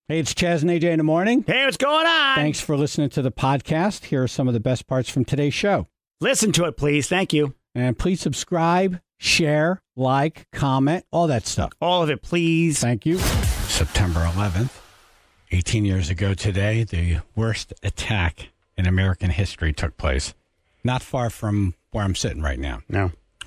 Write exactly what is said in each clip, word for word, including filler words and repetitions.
Hey, it's Chaz and A J in the morning. Hey, what's going on? Thanks for listening to the podcast. Here are some of the best parts from today's show. Listen to it, please. Thank you. And please subscribe, share, like, comment, all that stuff. All of it, please. Thank you. September eleventh, eighteen years ago today, the worst attack in American history took place. Not far from where I'm sitting right now. No.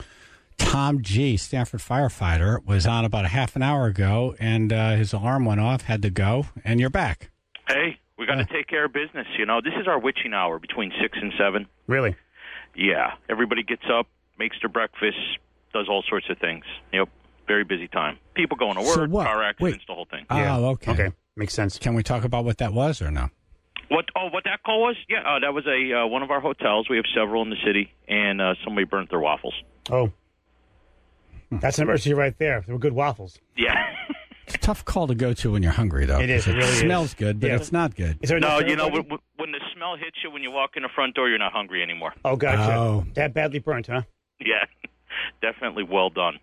Tom G., Stanford firefighter, was on about a half an hour ago, and uh, his alarm went off, had to go, and you're back. Hey, we got to uh, take care of business. You know, this is our witching hour between six and seven. Really? Yeah. Everybody gets up, makes their breakfast, does all sorts of things. Yep. Very busy time. People going to work, so what? car accidents, Wait. the whole thing. Oh, yeah. okay. Okay. Makes sense. Can we talk about what that was or no? What? Oh, what that call was? Yeah, uh, that was a uh, one of our hotels. We have several in the city, and uh, somebody burnt their waffles. Oh. That's an emergency right there. They were good waffles. Yeah. It's a tough call to go to when you're hungry, though. It is. It, it really smells is. good, but yeah. it's not good. Is there no, no, you know, when, when the smell hits you when you walk in the front door, you're not hungry anymore. Oh, gotcha. Oh. That badly burnt, huh? Yeah. Definitely well done.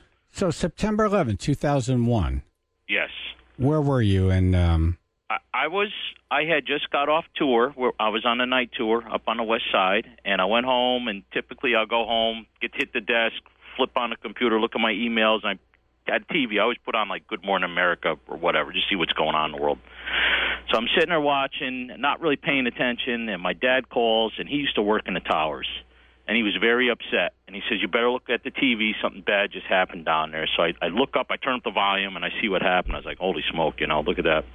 So September eleventh, two thousand one. Yes. Where were you? And um... I, I was. I had just got off tour. Where I was on a night tour up on the west side, and I went home. And typically, I'll go home, get hit the desk, flip on the computer, look at my emails, and I had T V. I always put on like Good Morning America or whatever, just see what's going on in the world. So I'm sitting there watching, not really paying attention, and my dad calls, and he used to work in the towers, and he was very upset. And he says, "You better look at the T V. Something bad just happened down there." So I, I look up, I turn up the volume, and I see what happened. I was like, "Holy smoke! You know, look at that."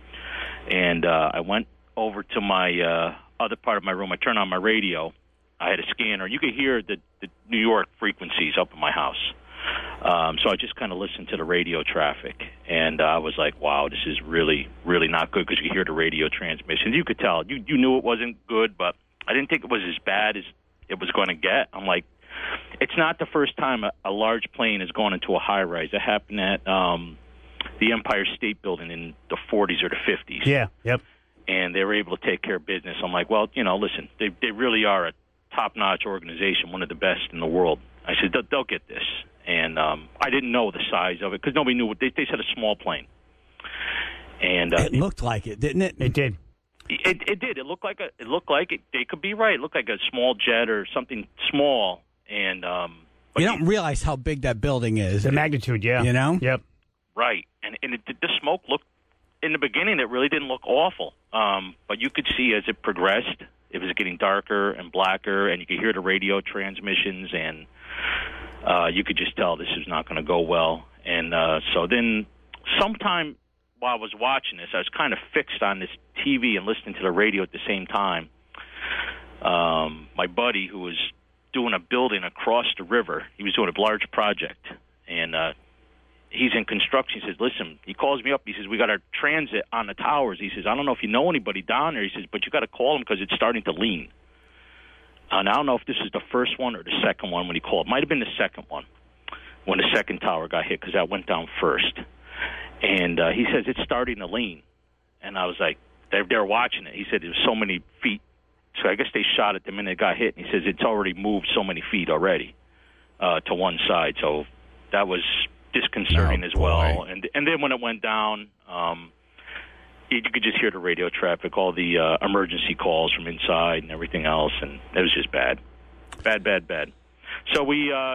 And uh, I went over to my uh, other part of my room. I turned on my radio. I had a scanner. You could hear the, the New York frequencies up in my house. Um, so I just kind of listened to the radio traffic, and uh, I was like, wow, this is really, really not good, because you could hear the radio transmissions. You could tell. You, you knew it wasn't good, but I didn't think it was as bad as it was going to get. I'm like, it's not the first time a, a large plane has gone into a high-rise. It happened at um, the Empire State Building in the forties or the fifties. Yeah, yep. And they were able to take care of business. I'm like, well, you know, listen, they they really are a top-notch organization, one of the best in the world. I said, they'll, they'll get this. And um, I didn't know the size of it because nobody knew what they, they said a small plane. And uh, it looked like it, didn't it? It did. It, it did. It looked like a. It looked like it. They could be right. It looked like a small jet or something small. And um, you don't realize how big that building is. The magnitude, yeah. You know. Yep. Right. And and it, the smoke looked in the beginning. It really didn't look awful. Um, but you could see as it progressed, it was getting darker and blacker, and you could hear the radio transmissions, and uh, you could just tell this is not going to go well. And uh, so then sometime while I was watching this, I was kind of fixed on this T V and listening to the radio at the same time. Um, my buddy, who was doing a building across the river, he was doing a large project, and uh, he's in construction. He says, listen, he calls me up. He says, we got our transit on the towers. He says, I don't know if you know anybody down there. He says, but you got to call them because it's starting to lean. And I don't know if this is the first one or the second one when he called. It might have been the second one when the second tower got hit, because that went down first. And uh, he says, it's starting to lean. And I was like, they're, they're watching it. He said, there's so many feet. So I guess they shot it the minute it got hit. And he says, it's already moved so many feet already uh, to one side. So that was disconcerting oh, as well. And and then when it went down, um, you, you could just hear the radio traffic, all the uh, emergency calls from inside and everything else, and it was just bad. Bad, bad, bad. So we, uh,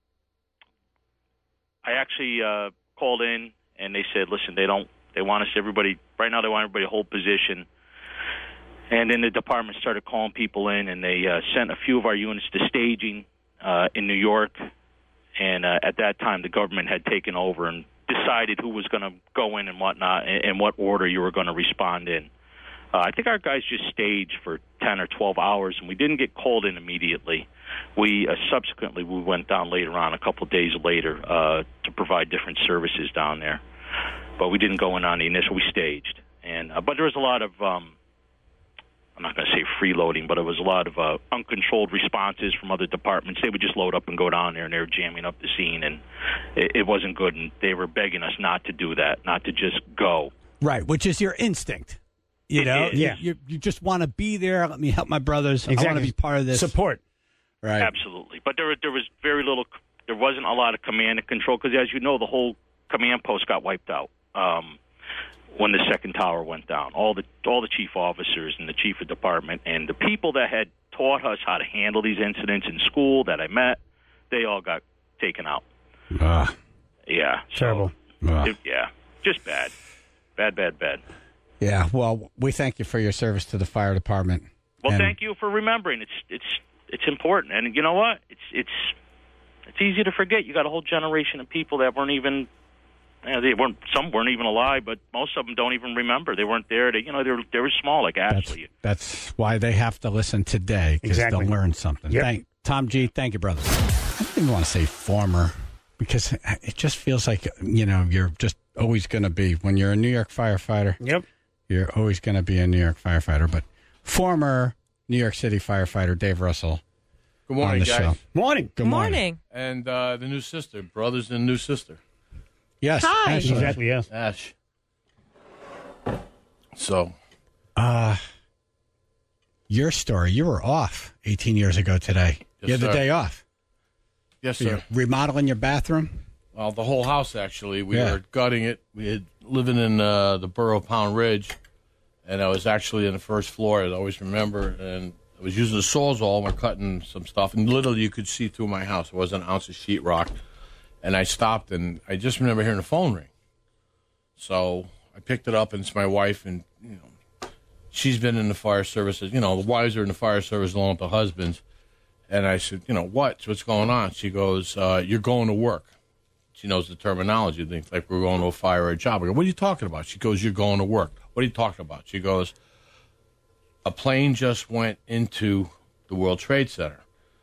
I actually uh, called in, and they said, listen, they don't, they want us, everybody, right now they want everybody to hold position. And then the department started calling people in, and they uh, sent a few of our units to staging uh, in New York. And uh, at that time, the government had taken over and decided who was going to go in and whatnot, and, and what order you were going to respond in. Uh, I think our guys just staged for ten or twelve hours, and we didn't get called in immediately. We uh, subsequently we went down later on, a couple of days later, uh, to provide different services down there. But we didn't go in on the initial. We staged, and uh, but there was a lot of. Um, I'm not going to say freeloading, but it was a lot of uh, uncontrolled responses from other departments. They would just load up and go down there, and they were jamming up the scene, and it, it wasn't good. And they were begging us not to do that, not to just go. Right, which is your instinct. You It know, is. you, Yeah. you, you just want to be there. Let me help my brothers. Exactly. I want to be part of this. Support. Right. Absolutely. But there, there was very little, there wasn't a lot of command and control, because as you know, the whole command post got wiped out. Um, when the second tower went down. All the all the chief officers and the chief of department and the people that had taught us how to handle these incidents in school that I met, they all got taken out. Uh, yeah. Terrible. So, uh. it, yeah. Just bad. Bad, bad, bad. Yeah, well, we thank you for your service to the fire department. Well, and thank you for remembering. It's it's it's important. And you know what? It's it's it's easy to forget. You got a whole generation of people that weren't even you know, they weren't some weren't even alive, but most of them don't even remember. They weren't there. They you know, they were they were small like Ashley. That's, that's why they have to listen today, because Exactly. they'll learn something. Yep. Thank Tom G, thank you, brother. I don't even want to say former, because it just feels like, you know, you're just always going to be, when you're a New York firefighter, Yep. you're always going to be a New York firefighter. But former New York City firefighter Dave Russell. Good morning, on the guys. show. Morning. Good morning. And uh, the new sister, brothers and new sister, Yes. Hi. Ashley. Exactly, yes. Ash. So, Uh, your story, you were off eighteen years ago today. Yes, you had the sir. day off. yes, So sir. you're remodeling your bathroom? Well, the whole house, actually. We Yeah. were gutting it. We had living in uh, the borough of Pound Ridge, and I was actually in the first floor, I always remember, and I was using the Sawzall. We're cutting some stuff, and literally you could see through my house. There wasn't an ounce of sheetrock. And I stopped, and I just remember hearing the phone ring. So I picked it up, and it's my wife, and, you know, she's been in the fire services. You know, the wives are in the fire service along with the husbands. And I said, you know, what? What's going on? She goes, uh, you're going to work. She knows the terminology. Things like we're going to a fire or a job. I go, what are you talking about? She goes, you're going to work. What are you talking about? She goes, a plane just went into the World Trade Center.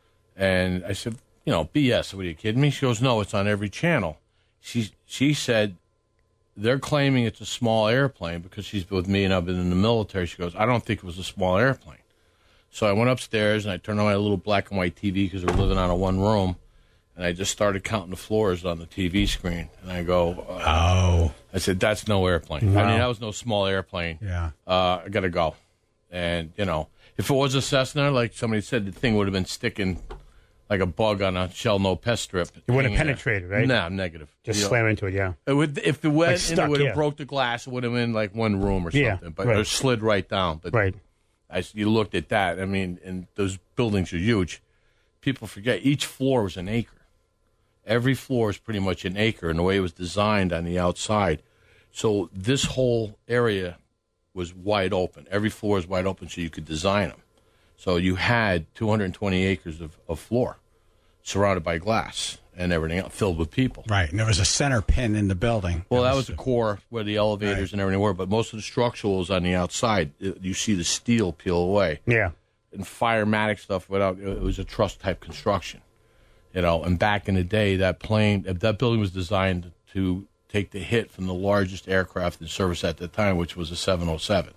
And I said, you know, B S. What, are you kidding me? She goes, no, it's on every channel. She she said they're claiming it's a small airplane because she's been with me and I've been in the military. She goes, I don't think it was a small airplane. So I went upstairs and I turned on my little black and white T V because we're living out of one room. And I just started counting the floors on the T V screen. And I go, uh, Oh. I said, that's no airplane. Wow. I mean, that was no small airplane. Yeah. Uh, I got to go. And, you know, if it was a Cessna, like somebody said, the thing would have been sticking like a bug on a shell no pest strip. You wouldn't have hanging there. penetrated, right? No, negative. Just You know, slam into it, yeah. it would, if it went Like in, stuck, it would have yeah. broke the glass. It would have been like one room or Yeah, something. But right. it slid right down. But Right. as you looked at that, I mean, and those buildings are huge. People forget each floor was an acre. Every floor is pretty much an acre, and the way it was designed on the outside. So this whole area was wide open. Every floor is wide open, so you could design them. So you had two hundred twenty acres of, of floor surrounded by glass and everything else, filled with people. Right. And there was a center pin in the building. Well, that was the core where the elevators Right. and everything were, but most of the structural was on the outside. It- you see the steel peel away. Yeah. And firematic stuff without, it was a truss type construction. You know, and back in the day, that plane, that building was designed to take the hit from the largest aircraft in service at the time, which was a seven oh seven.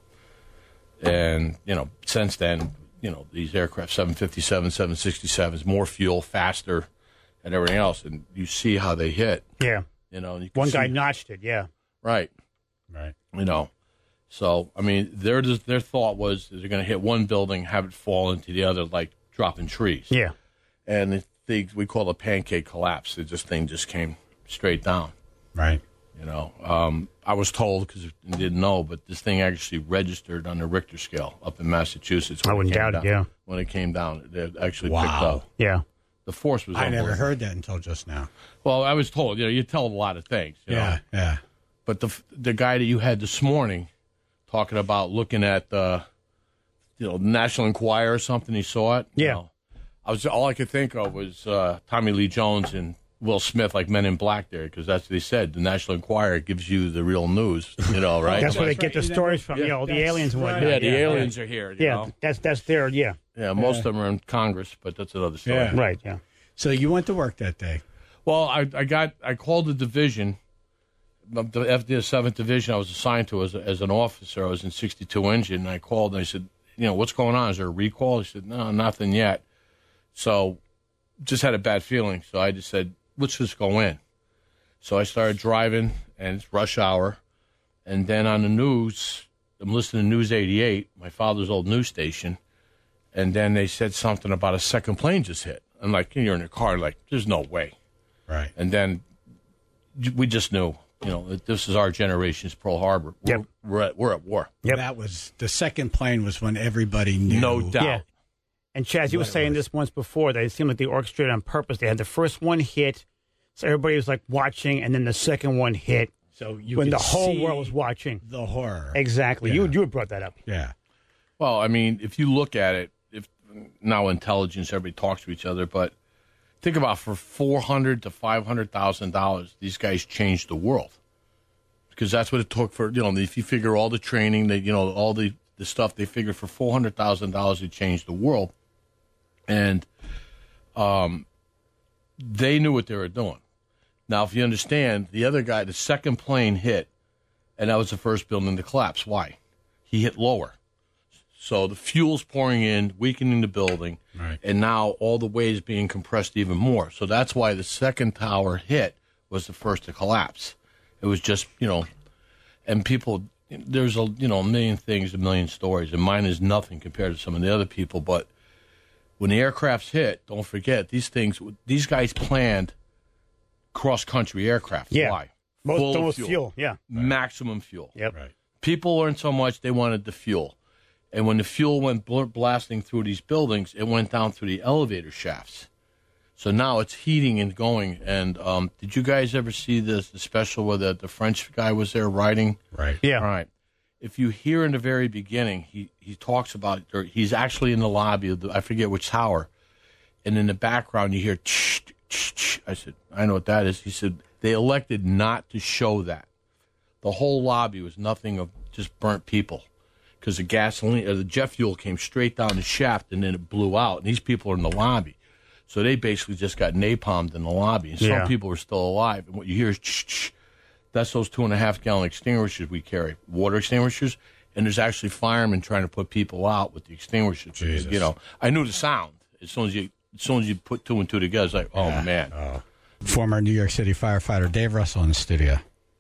And, you know, since then, you know, these aircraft, seven fifty-seven, seven sixty-sevens, more fuel, faster, and everything else. And you see how they hit, Yeah. you know. And you can One see, guy notched it, yeah. right, Right. you know. So, I mean, their their thought was they're going to hit one building, have it fall into the other like dropping trees. Yeah. And the thing we call a pancake collapse. It just thing just came straight down. Right. You know, um, I was told because I didn't know, but this thing actually registered on the Richter scale up in Massachusetts. I when wouldn't came doubt it, down. yeah. When it came down, it actually Wow. picked up. Yeah. The force was. I never unbelievable. heard that until just now. Well, I was told. You know, you tell a lot of things. You Yeah. know? Yeah. But the the guy that you had this morning talking about looking at the, you know, National Enquirer or something, he saw it. you Yeah. know. I was all I could think of was uh, Tommy Lee Jones and Will Smith, like Men in Black, there, because that's what they said. The National Enquirer gives you the real news, you know, right? That's where they That's get the right. You stories never- from, you know, the That's aliens and right. whatnot. yeah, the aliens are here. You Yeah, know? that's that's their, yeah. Yeah, most of them are in Congress, but that's another story. Yeah. Right, yeah. So you went to work that day. Well, I, I got I called the division, the F D S seventh Division I was assigned to as, a, as an officer. I was in sixty-two Engine, and I called and I said, you know, what's going on? Is there a recall? He said, no, nothing yet. So just had a bad feeling. So I just said, let's just go in. So I started driving, and it's rush hour. And then on the news, I'm listening to News eighty-eight, my father's old news station, and then they said something about a second plane just hit. I'm like, you're in a car, like, there's no way. Right. And then we just knew you know, that this is our generation's Pearl Harbor. We're, Yep. we're, at, we're at war. Yep. That was the second plane was when everybody knew. No doubt. Yeah. And Chaz, you were What it saying was. this once before that it seemed like they orchestrated on purpose. They had the first one hit, so everybody was like watching, and then the second one hit So you when could the whole see world was watching. the horror. Exactly. Yeah. You you had brought that up. Yeah. Well, I mean, if you look at it, if now intelligence, everybody talks to each other, but think about for four hundred to five hundred thousand dollars, these guys changed the world because that's what it took for you know. If you figure all the training, that you know, all the the stuff they figured for four hundred thousand dollars, it changed the world, and um, they knew what they were doing. Now, if you understand, the other guy, the second plane hit, and that was the first building to collapse. Why? He hit lower. So the fuel's pouring in, weakening the building, Right. and now all the way is being compressed even more. So that's why the second tower hit was the first to collapse. It was just, you know, and people, there's a, you know, a million things, a million stories, and mine is nothing compared to some of the other people. But when the aircrafts hit, don't forget, these things, these guys planned cross-country aircraft. Yeah. Why? Most, Full of most fuel. fuel. Yeah. Maximum fuel. Yep. Right. People learned so much they wanted the fuel. And when the fuel went bl- blasting through these buildings, it went down through the elevator shafts. So now it's heating and going. And um, did you guys ever see this, the special where the, the French guy was there riding? Right. Yeah. All right. If you hear in the very beginning, he, he talks about, or he's actually in the lobby of the, I forget which tower, and in the background you hear, tsh, tsh, tsh. I said, I know what that is. He said, they elected not to show that. The whole lobby was nothing of just burnt people because the gasoline, or the jet fuel came straight down the shaft and then it blew out, and these people are in the lobby. So they basically just got napalmed in the lobby, and some Yeah. people are still alive. And what you hear is, tsh, tsh. That's those two and a half gallon extinguishers we carry, water extinguishers, and there's actually firemen trying to put people out with the extinguishers. Jesus. You know, I knew the sound as soon as you as soon as you put two and two together. It's like, oh man, Oh. Former New York City firefighter Dave Russell in the studio.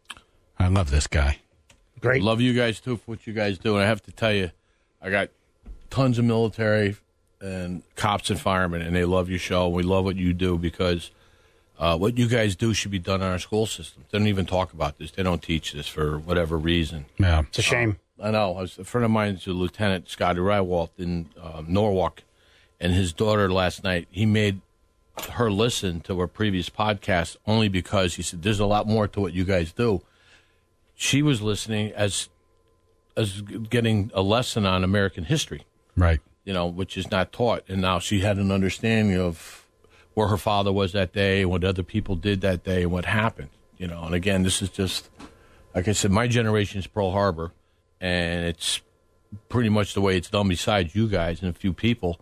I love this guy. Great. love you guys too for what you guys do. And I have to tell you, I got tons of military and cops and firemen, and they love your show. We love what you do because uh, what you guys do should be done in our school system. They don't even talk about this. They don't teach this for whatever reason. Yeah. It's a shame. I know. I was, a friend of mine is a Lieutenant Scotty Rywalt in um, Norwalk, and his daughter last night, he made her listen to our previous podcast only because he said, there's a lot more to what you guys do. She was listening as as getting a lesson on American history, Right. you know, which is not taught. And now she had an understanding of where her father was that day and what other people did that day and what happened, you know. And again, this is just, like I said, my generation's Pearl Harbor, and it's pretty much the way it's done besides you guys and a few people.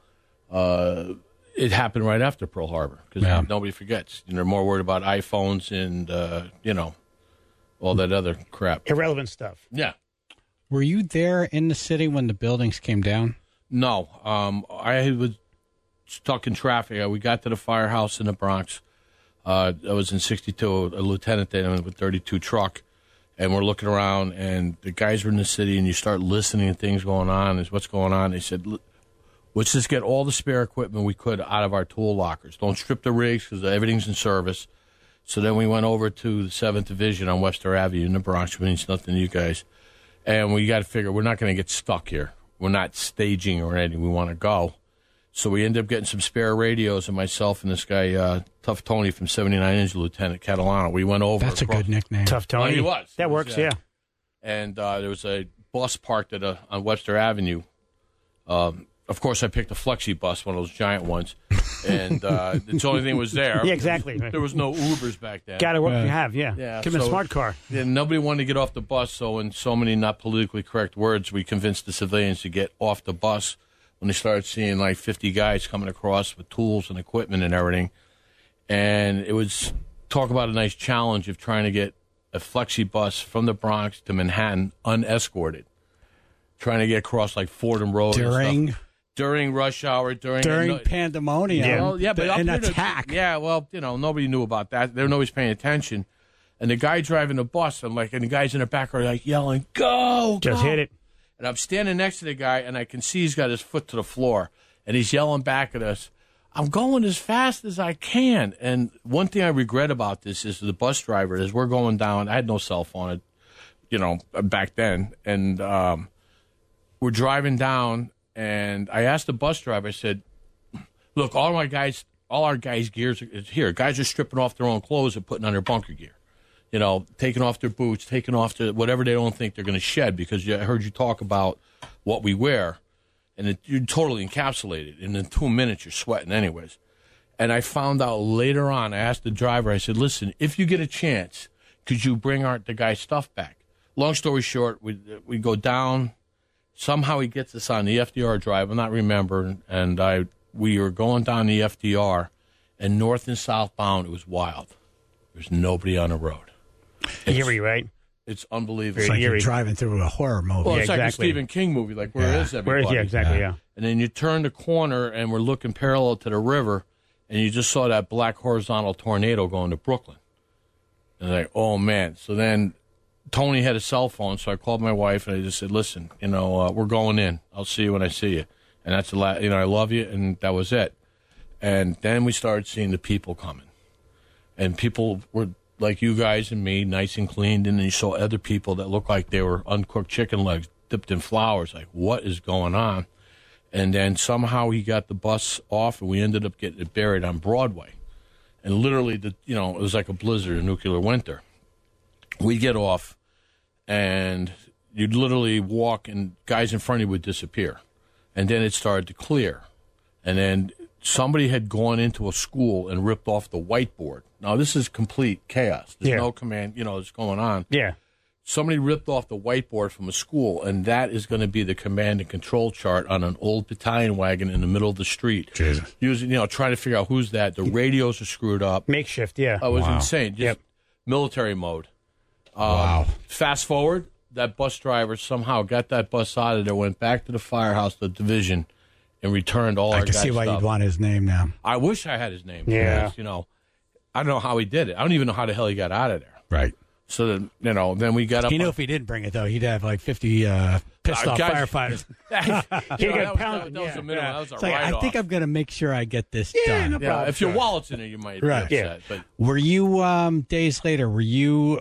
Uh, it happened right after Pearl Harbor because Yeah. nobody forgets. They're more worried about iPhones and, uh, you know, all that other crap. Irrelevant stuff. Yeah. Were you there in the city when the buildings came down? No. Um, I was stuck in traffic. We got to the firehouse in the Bronx. Uh, I was in sixty-two, a lieutenant then with thirty-two truck, and we're looking around, and the guys were in the city, and you start listening to things going on. Is what's going on? They said, let's just get all the spare equipment we could out of our tool lockers. Don't strip the rigs because everything's in service. So then we went over to the seventh Division on Webster Avenue in the Bronx, which means nothing to you guys. And we got to figure we're not going to get stuck here. We're not staging or anything. We want to go. So we ended up getting some spare radios, and myself and this guy, uh, Tough Tony from seventy-nine inch, Lieutenant Catalano, we went over. That's a across- good nickname. Tough Tony. Oh, he was. That He was, works, yeah. yeah. And uh, there was a bus parked at a, on Webster Avenue. Um, of course, I picked a Flexi bus, one of those giant ones, and uh, it's the only thing was there. Yeah, exactly. There was no Ubers back then. Got to work Yeah. you have, yeah. Yeah, Give him a so- smart car. Yeah, nobody wanted to get off the bus, so in so many not politically correct words, we convinced the civilians to get off the bus when they started seeing like fifty guys coming across with tools and equipment and everything. And it was, talk about a nice challenge of trying to get a Flexi bus from the Bronx to Manhattan unescorted, trying to get across like Fordham Road and During stuff. During rush hour, during during no- pandemonium. Yeah. well, yeah, but up an here to- attack. Yeah, well, you know, nobody knew about that. There, nobody's paying attention. And the guy driving the bus, I'm like, and the guys in the back are like yelling, "Go!" Just go." hit it. And I'm standing next to the guy, and I can see he's got his foot to the floor, and he's yelling back at us. I'm going as fast as I can. And one thing I regret about this is the bus driver, as we're going down, I had no cell phone, you know, back then. And um, we're driving down, and I asked the bus driver, I said, look, all my guys, all our guys' gears is here. Guys are stripping off their own clothes and putting on their bunker gear. You know, taking off their boots, taking off their, whatever they don't think they're going to shed, because I heard you talk about what we wear. And it, you're totally encapsulated. And in two minutes, you're sweating anyways. And I found out later on, I asked the driver, I said, listen, if you get a chance, could you bring our, the guy's stuff back? Long story short, we we go down. Somehow he gets us on the F D R drive. I'm not remembering. And I we were going down the F D R, and north and southbound, it was wild. There's nobody on the road. Eerie, right? It's unbelievable. It's like Eerie. you're driving through a horror movie. Well, Yeah, it's like a exactly. Stephen King movie, like Where Yeah. Is Where Everybody? is yeah, exactly, Yeah. yeah. And then you turn the corner, and we're looking parallel to the river, and you just saw that black horizontal tornado going to Brooklyn. And like, oh, man. So then Tony had a cell phone, so I called my wife, and I just said, listen, you know, uh, we're going in. I'll see you when I see you. And that's the la- you know, I love you, and that was it. And then we started seeing the people coming. And people were like you guys and me, nice and cleaned, and then you saw other people that looked like they were uncooked chicken legs dipped in flowers. Like, what is going on? And then somehow he got the bus off, and we ended up getting it buried on Broadway. And literally, the you know, it was like a blizzard, a nuclear winter. We get off, and you'd literally walk, and guys in front of you would disappear. And then it started to clear. And then somebody had gone into a school and ripped off the whiteboard. Now, this is complete chaos. There's Yeah. no command, you know, that's going on. Yeah. Somebody ripped off the whiteboard from a school, and that is going to be the command and control chart on an old battalion wagon in the middle of the street. Jesus. Using, you know, trying to figure out who's that. The radios are screwed up. Makeshift, yeah. Oh, it was Wow. insane. Just Yep. military mode. Um, Wow. Fast forward, that bus driver somehow got that bus out of there, went back to the firehouse, the division, and returned all I our can guys' see why stuff. you'd want his name now. I wish I had his name. Yeah. because, you know, I don't know how he did it. I don't even know how the hell he got out of there. Right. So then, you know, then we got up. You know, on- if he didn't bring it, though, he'd have like fifty uh, pissed Uh, off guys- firefighters. You know, got that was, that, pounded, that was yeah, a minimum. yeah. That was a It's like, I write-off. think I'm going to make sure I get this Yeah, done. no Yeah, problem. if your Sure. wallet's in it, you might be Right. upset. But Were you, um, days later, were you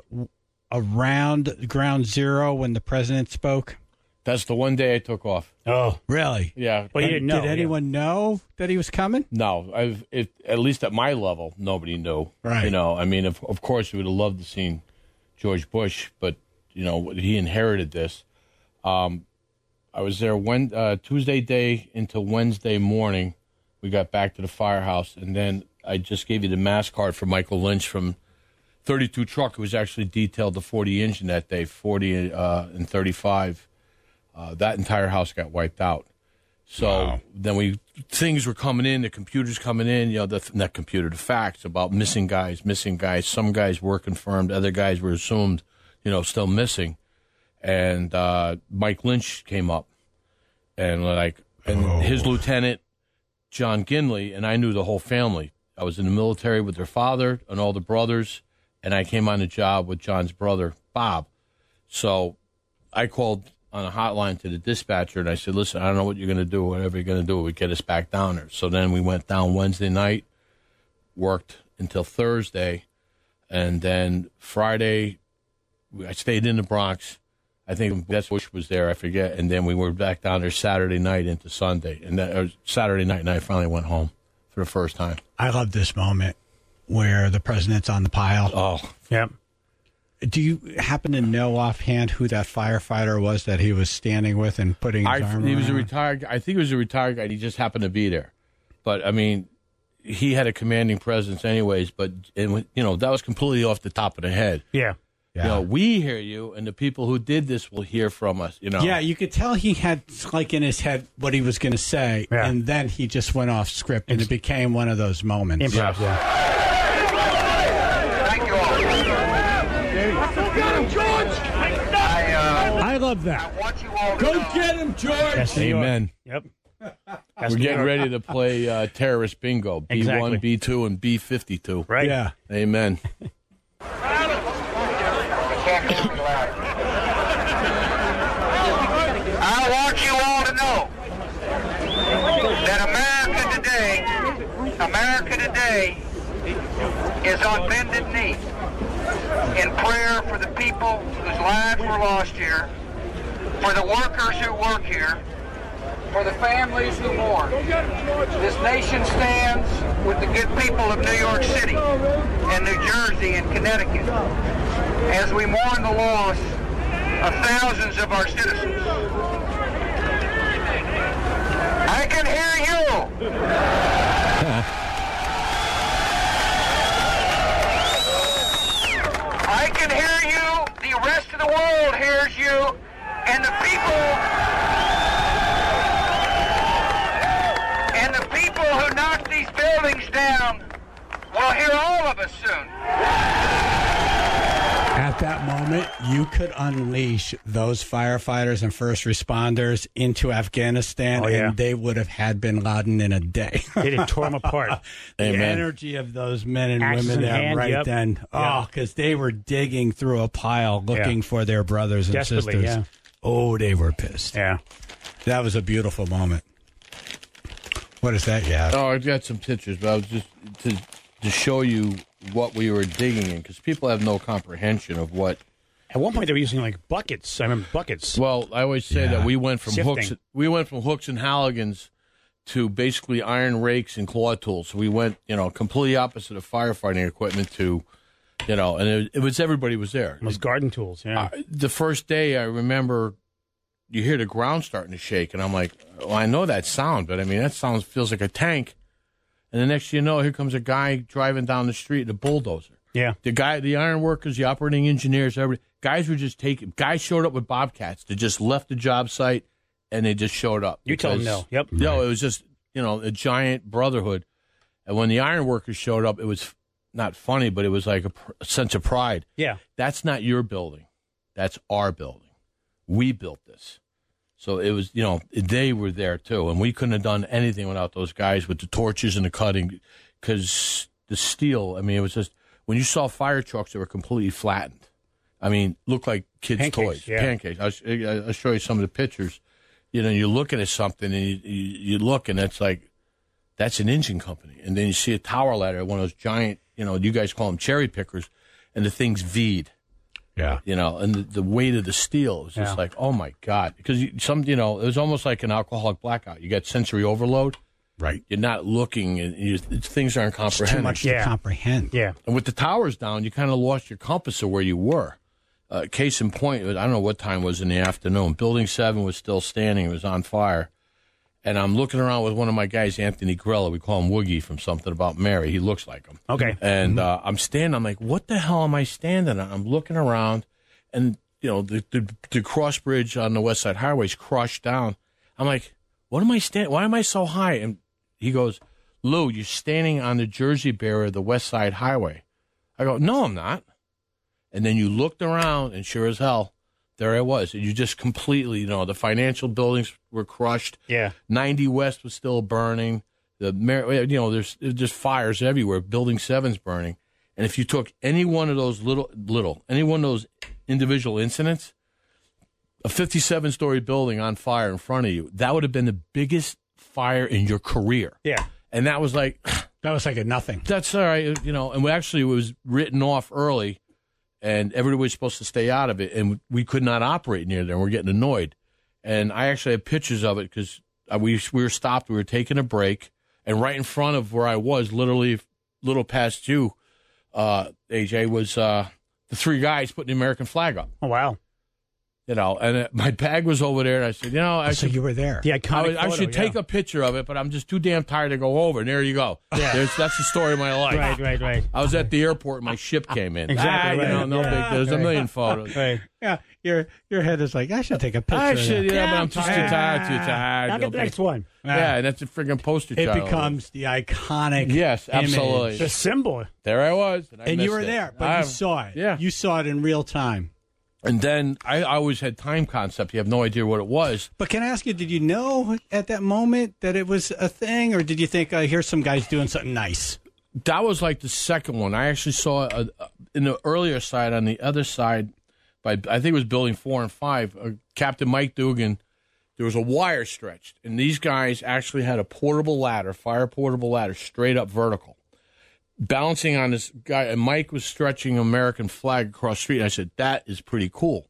around ground zero when the president spoke? that's the one day I took off. Oh. Yeah. Well, you And didn't know. Did anyone know that he was coming? No, I've it, at least at my level, nobody knew. Right. You know, I mean, of, of course, we would have loved to seen George Bush, but you know, he inherited this. Um, I was there when uh, Tuesday day into Wednesday morning. We got back to the firehouse, and then I just gave you the mass card for Michael Lynch from thirty-two Truck, who was actually detailed to forty engine that day, forty uh, and thirty-five. Uh, that entire house got wiped out. So Wow. then we things were coming in, the computers coming in, you know, the not computer, the facts about missing guys, missing guys. Some guys were confirmed, other guys were assumed, you know, still missing. And uh, Mike Lynch came up, and like, and Oh. his lieutenant John Ginley, and I knew the whole family. I was in the military with their father and all the brothers, and I came on the job with John's brother Bob. So I called on a hotline to the dispatcher, and I said, listen, I don't know what you're going to do. Whatever you're going to do, we get us back down there. So then we went down Wednesday night, worked until Thursday, and then Friday, I stayed in the Bronx. I think that's Bush was there, I forget. And then we were back down there Saturday night into Sunday. And that, or Saturday night, and I finally went home for the first time. I love this moment where the president's on the pile. Oh, Yep. Do you happen to know offhand who that firefighter was that he was standing with and putting his I, arm he was a around? retired guy. I think he was a retired guy. He just happened to be there. But, I mean, he had a commanding presence anyways. But, and, you know, that was completely off the top of the head. Yeah. Yeah. You know, we hear you, and the people who did this will hear from us, you know. Yeah, you could tell he had like in his head what he was going to say, Yeah. and then he just went off script, and it became one of those moments. Improv, yeah. Thank you all. Get him, George! I, uh, I love that. I want you all to know. get him, George! That's New York. Amen. Yep. That's We're New getting York. ready to play uh, terrorist bingo. B one, Exactly. B two, and B fifty-two. Right. Yeah. Amen. Can't be too loud. I want you all to know that America today America today is on bended knee in prayer for the people whose lives were lost here, for the workers who work here, for the families who mourn. This nation stands with the good people of New York City and New Jersey and Connecticut as we mourn the loss of thousands of our citizens. I can hear you. I can hear you. The rest of the world hears you. And the people, and the people who knocked these buildings down will hear all of us soon. At that moment, you could unleash those firefighters and first responders into Afghanistan, oh, yeah. and they would have had bin Laden in a day. They'd have torn them apart. The Amen. energy of those men and Axes women in there hand, right yep. then. Oh, because they were digging through a pile looking Yeah. for their brothers and Desperately, sisters. yeah. Oh, they were pissed. Yeah. That was a beautiful moment. What is that you have? Oh, I've got some pictures, but I was just to to show you what we were digging in, because people have no comprehension of what. At one point, they were using like buckets. I remember buckets. Well, I always say Yeah. that we went from Sifting. hooks. We went from hooks and Halligans to basically iron rakes and claw tools. So we went, you know, completely opposite of firefighting equipment to, you know, and it, it was everybody was there. It was garden tools. Yeah. Uh, the first day, I remember you hear the ground starting to shake, and I'm like, well, I know that sound, but I mean, that sound feels like a tank. And the next thing you know, here comes a guy driving down the street in a bulldozer. yeah. The guy, the iron workers, the operating engineers, everybody, guys were just taking. Guys showed up with bobcats. They just left the job site, and they just showed up. You tell them because- no. Yep. No, it was just, you know, a giant brotherhood. And when the iron workers showed up, it was not funny, but it was like a, pr- a sense of pride. Yeah. That's not your building. That's our building. We built this. So it was, you know, they were there too. And we couldn't have done anything without those guys with the torches and the cutting, because the steel, I mean, it was just, when you saw fire trucks that were completely flattened, I mean, looked like kids' Pancakes, toys. yeah. Pancakes. I'll, I'll show you some of the pictures. You know, you're looking at something and you, you, you look and it's like, that's an engine company. And then you see a tower ladder, one of those giant, you know, you guys call them cherry pickers, and the thing's V'd. Yeah. You know, and the, the weight of the steel was just Yeah. like, oh my God. Because you, some, you know, it was almost like an alcoholic blackout. You get sensory overload. Right. You're not looking, and you, things aren't It's comprehended. too much Yeah. to comprehend. Yeah. And with the towers down, you kind of lost your compass of where you were. Uh, case in point, I don't know what time it was in the afternoon. Building seven was still standing. It was on fire. And I'm looking around with one of my guys, Anthony Grella. We call him Woogie from Something About Mary. He looks like him. Okay. And uh, I'm standing. I'm like, what the hell am I standing on? I'm looking around, and, you know, the, the, the cross bridge on the West Side Highway is crushed down. I'm like, what am I standing? Why am I so high? And he goes, Lou, you're standing on the Jersey barrier of the West Side Highway. I go, no, I'm not. And then you looked around, and sure as hell, there I was. And you just completely, you know, the financial buildings were crushed. Yeah. ninety West was still burning. The Mar- you know, there's, there's just fires everywhere. Building seven's burning. And if you took any one of those little, little, any one of those individual incidents, a fifty-seven story building on fire in front of you, that would have been the biggest fire in your career. Yeah. And that was like, That was like a nothing. that's all right, you know. And we actually it was written off early, and everybody was supposed to stay out of it, and we could not operate near there. And we're getting annoyed. And I actually have pictures of it because we we were stopped. We were taking a break, and right in front of where I was, literally a little past you, uh, A J, was uh, the three guys putting the American flag up. Oh, wow. You know, and uh, my bag was over there, and I said, you know, I So should you were there. The I, iconic was- I photo, should take yeah. a picture of it, but I'm just too damn tired to go over. And there you go. Yeah. There's, that's the story of my life. Right, right, right. I was at the airport and my ship came in. Exactly, ah, right. you know, no Yeah. big. There's a million photos. Right. Yeah. Your your head is like, I should take a picture. I of should, that. yeah, but I'm just too tired, too tired. I'll No get the big- next one. Yeah, and that's a friggin' poster It child. becomes the iconic. Yes, absolutely. image. The symbol. There I was, and, I And you missed were it. there, but I- you saw it. Yeah. You saw it in real time. And then I always had time concept. You have no idea what it was. But can I ask you, did you know at that moment that it was a thing, or did you think, uh, here's some guys doing something nice? That was like the second one. I actually saw a, a, in the earlier side, on the other side, by I think it was building four and five. Uh, Captain Mike Dugan there was a wire stretched, and these guys actually had a portable ladder, fire portable ladder, straight up vertical, balancing on this guy. And Mike was stretching an American flag across the street. I said, that is pretty cool.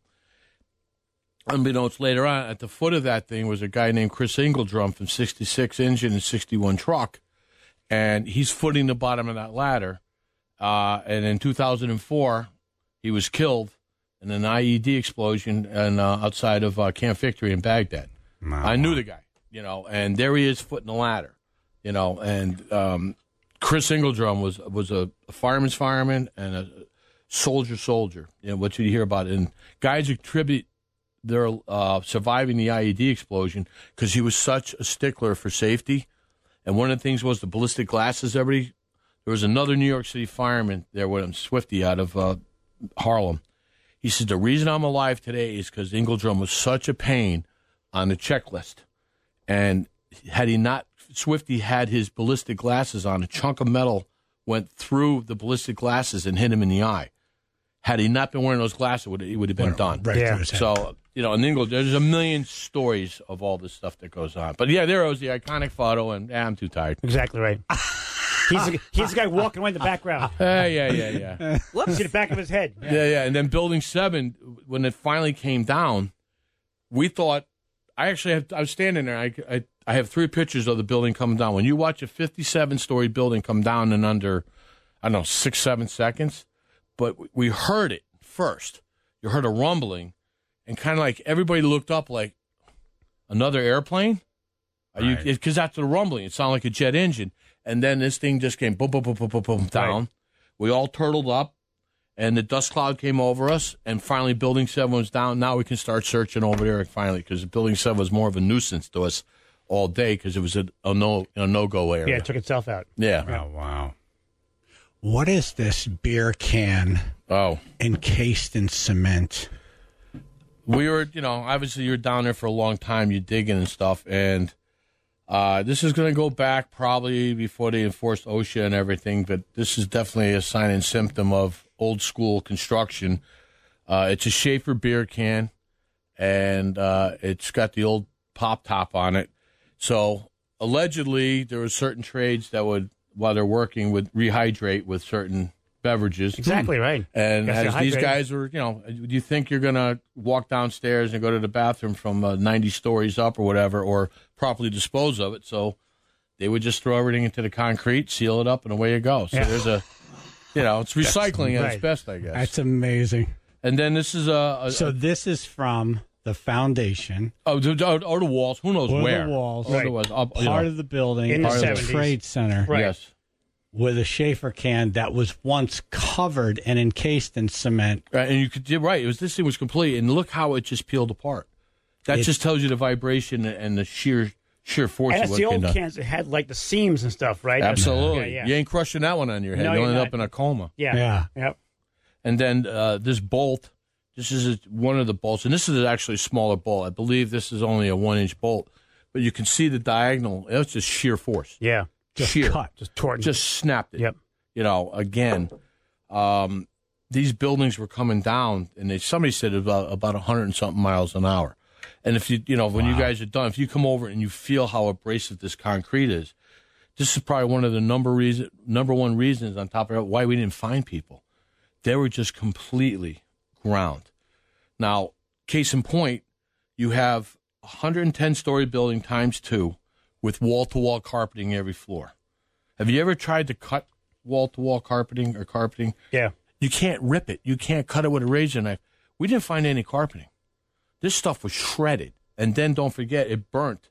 Unbeknownst later on, at the foot of that thing was a guy named Chris Ingledrum from sixty-six engine and sixty-one truck, and he's footing the bottom of that ladder. Uh, and in two thousand four, he was killed in an I E D explosion and uh, outside of uh, Camp Victory in Baghdad. Wow. I knew the guy, you know, and there he is footing the ladder, you know, and um, Chris Ingledrum was was a, a fireman's fireman and a soldier soldier, you know, what you hear about it. And guys attribute their uh, surviving the I E D explosion because he was such a stickler for safety. And one of the things was the ballistic glasses. Everybody, there was another New York City fireman there with him, Swifty, out of uh, Harlem. He said, the reason I'm alive today is because Ingledrum was such a pain on the checklist. And had he not, Swifty had his ballistic glasses on, a chunk of metal went through the ballistic glasses and hit him in the eye. Had he not been wearing those glasses, it would, it would have been well, done. Right yeah. So, you know, in Ingle, there's a million stories of all this stuff that goes on. But, yeah, there was the iconic photo, and yeah, I'm too tired. Exactly right. He's the, he's the guy walking away in the background. Uh, yeah, yeah, yeah. Whoops. See the back of his head. Yeah. yeah, yeah. And then Building seven, when it finally came down, we thought, I actually have, I was standing there. I, I, I have three pictures of the building coming down. When you watch a fifty-seven story building come down in under, I don't know, six, seven seconds, but we heard it first. You heard a rumbling, and kind of like everybody looked up like, another airplane? Are right. you? Because after the rumbling, it sounded like a jet engine. And then this thing just came boom, boom, boom, boom, boom, boom, down. Right. We all turtled up, and the dust cloud came over us, and finally Building seven was down. Now we can start searching over there finally, because Building seven was more of a nuisance to us all day because it was a, a, no, a no-go area. Yeah, it took itself out. Yeah. Oh, wow. What is this beer can oh. encased in cement? We were, you know, obviously you're down there for a long time, you're digging and stuff, and uh, this is going to go back probably before they enforced OSHA and everything, but this is definitely a sign and symptom of old school construction. Uh, it's a Schaefer beer can, and uh, it's got the old pop top on it. So allegedly there were certain trades that would, while they're working, would rehydrate with certain beverages. Exactly right. And Guess as these guys were, you know, do you think you're going to walk downstairs and go to the bathroom from uh, ninety stories up or whatever, or properly dispose of it? So they would just throw everything into the concrete, seal it up, and away you go. So yeah. there's a, you know, it's recycling at right. its best, I guess. That's amazing. And then this is a... a so a, this is from the foundation. Oh, or, or the walls. Who knows or where? the walls. Or right. the walls. Up, part you know, of the building. In part the of the trade center. Right. Yes. With a Schaefer can that was once covered and encased in cement. Right, and you could, you're right. It was this thing was complete, and look how it just peeled apart. That it, just tells you the vibration and the sheer sheer force. And of it's what the old can, cans that had like the seams and stuff, right? Absolutely. Yeah, yeah. You ain't crushing that one on your head. No, You'll you're end not. up in a coma. Yeah. Yeah. Yep. And then uh, this bolt. This is a, one of the bolts, and this is actually a smaller bolt. I believe this is only a one inch bolt, but you can see the diagonal. It's just sheer force. Yeah. Just sheer. cut. Just torn. Just snapped it. Yep. You know, again, um, these buildings were coming down, and they, somebody said about about a hundred and something miles an hour. And if you, you know, when wow. you guys are done, if you come over and you feel how abrasive this concrete is, this is probably one of the number reason, number one reasons on top of it why we didn't find people. They were just completely ground. Now, case in point, you have a one hundred ten story building times two with wall to wall carpeting every floor. Have you ever tried to cut wall-to-wall carpeting or carpeting? Yeah. You can't rip it. You can't cut it with a razor knife. We didn't find any carpeting. This stuff was shredded. And then don't forget, it burnt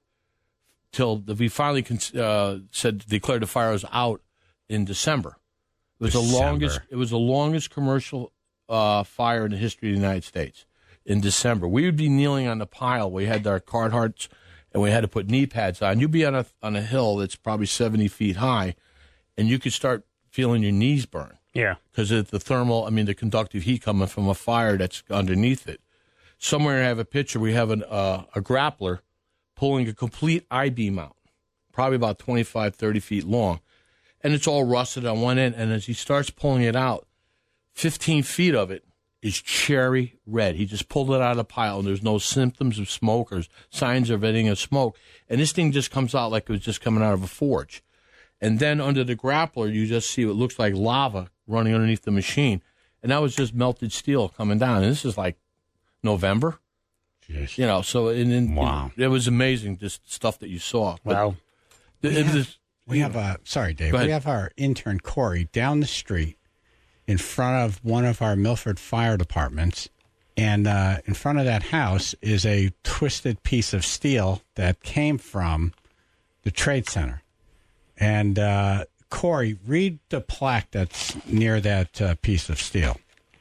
till the, we finally uh, said declared the fire was out in December. It was December. the longest. It was the longest commercial uh, fire in the history of the United States. In December, we would be kneeling on the pile. We had our Carhartts, and we had to put knee pads on. You'd be on a on a hill that's probably seventy feet high, and you could start feeling your knees burn. Yeah. Because of the thermal, I mean, the conductive heat coming from a fire that's underneath it. Somewhere I have a picture, we have an, uh, a grappler pulling a complete I-beam out, probably about twenty-five, thirty feet long. And it's all rusted on one end. And as he starts pulling it out, fifteen feet of it is cherry red. He just pulled it out of the pile, and there's no symptoms of smoke or signs of anything of smoke. And this thing just comes out like it was just coming out of a forge. And then under the grappler, you just see what looks like lava running underneath the machine. And that was just melted steel coming down. And this is like November. Jeez. You know, so and, and, wow. it was amazing, just stuff that you saw. But Wow. it, We it have, was, we have a, sorry, Dave, Go ahead. we have our intern, Corey, down the street in front of one of our Milford fire departments. And uh, in front of that house is a twisted piece of steel that came from the Trade Center. And uh, Corey, read the plaque that's near that uh, piece of steel.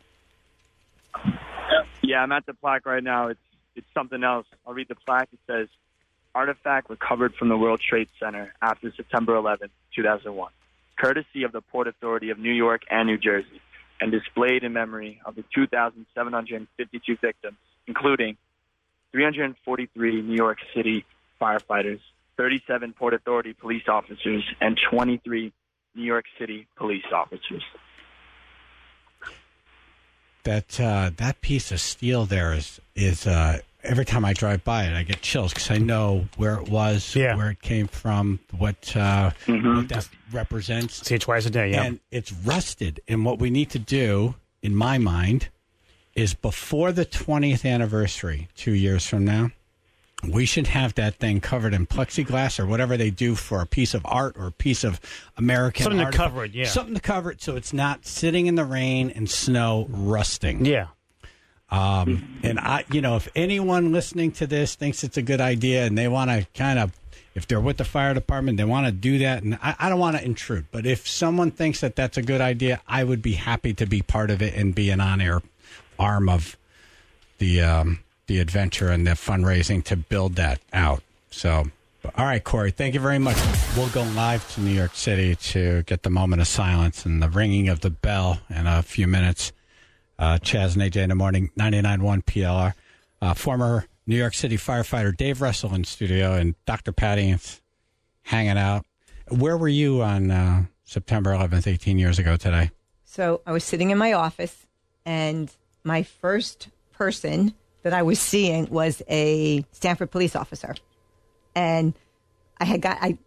Yeah, I'm at the plaque right now. It's it's something else. I'll read the plaque. It says, "Artifact recovered from the World Trade Center after September eleventh, two thousand one, courtesy of the Port Authority of New York and New Jersey, and displayed in memory of the two thousand seven hundred fifty-two victims, including three hundred forty-three New York City firefighters, thirty-seven Port Authority police officers, and twenty-three New York City police officers." That uh, that piece of steel there is is uh, every time I drive by it, I get chills because I know where it was, Yeah. where it came from, what, uh, Mhm. what that represents. See it twice a day, yeah. And it's rusted. And what we need to do, in my mind, is before the twentieth anniversary, two years from now, we should have that thing covered in plexiglass or whatever they do for a piece of art or a piece of American Something to art. cover it, yeah. Something to cover it so it's not sitting in the rain and snow rusting. yeah. Um, and I, you know, if anyone listening to this thinks it's a good idea and they want to kind of, if they're with the fire department, they want to do that. And I, I don't want to intrude, but if someone thinks that that's a good idea, I would be happy to be part of it and be an on-air arm of the, um, the adventure and the fundraising to build that out. So, all right, Corey, thank you very much. We'll go live to New York City to get the moment of silence and the ringing of the bell in a few minutes. Uh, Chaz and A J in the morning, ninety-nine point one P L R. Uh, former New York City firefighter Dave Russell in studio, and Doctor Patty is hanging out. Where were you on uh, September eleventh, eighteen years ago today? So I was sitting in my office, and my first person that I was seeing was a Stanford police officer. And I had got, I,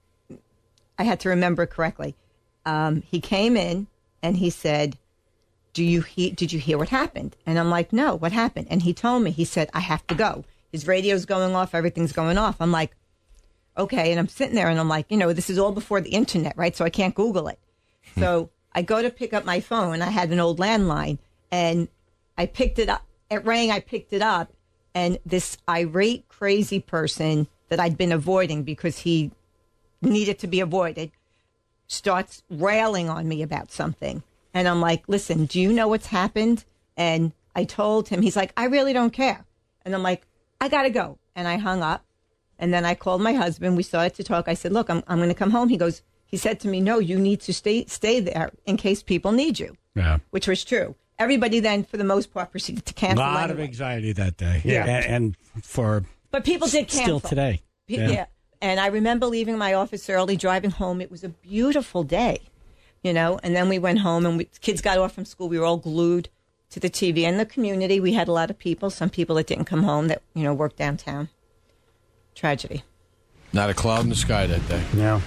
I had to remember correctly. Um, he came in and he said, Do you he- did you hear what happened? And I'm like, no, what happened? And he told me, he said, I have to go. His radio's going off, everything's going off. I'm like, okay. And I'm sitting there and I'm like, you know, this is all before the internet, right? So I can't Google it. So I go to pick up my phone. I had an old landline and I picked it up. It rang, I picked it up. And this irate, crazy person that I'd been avoiding because he needed to be avoided starts railing on me about something. And I'm like, listen, do you know what's happened? And I told him, he's like, I really don't care. And I'm like, I got to go. And I hung up. And then I called my husband. We started to talk. I said, look, I'm, I'm going to come home. He goes, he said to me, no, you need to stay, stay there in case people need you, Yeah. which was true. Everybody then, for the most part, proceeded to A cancel. lot of anyway. anxiety that day. Yeah. And, and for But people did cancel. still today. Pe- Yeah. yeah. And I remember leaving my office early, driving home. It was a beautiful day, you know. And then we went home, and we, kids got off from school. We were all glued to the T V. In the community, we had a lot of people, some people that didn't come home that, you know, worked downtown. Tragedy. not a cloud in the sky that day. No.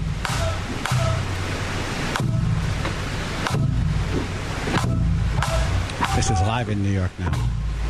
This is live in New York now.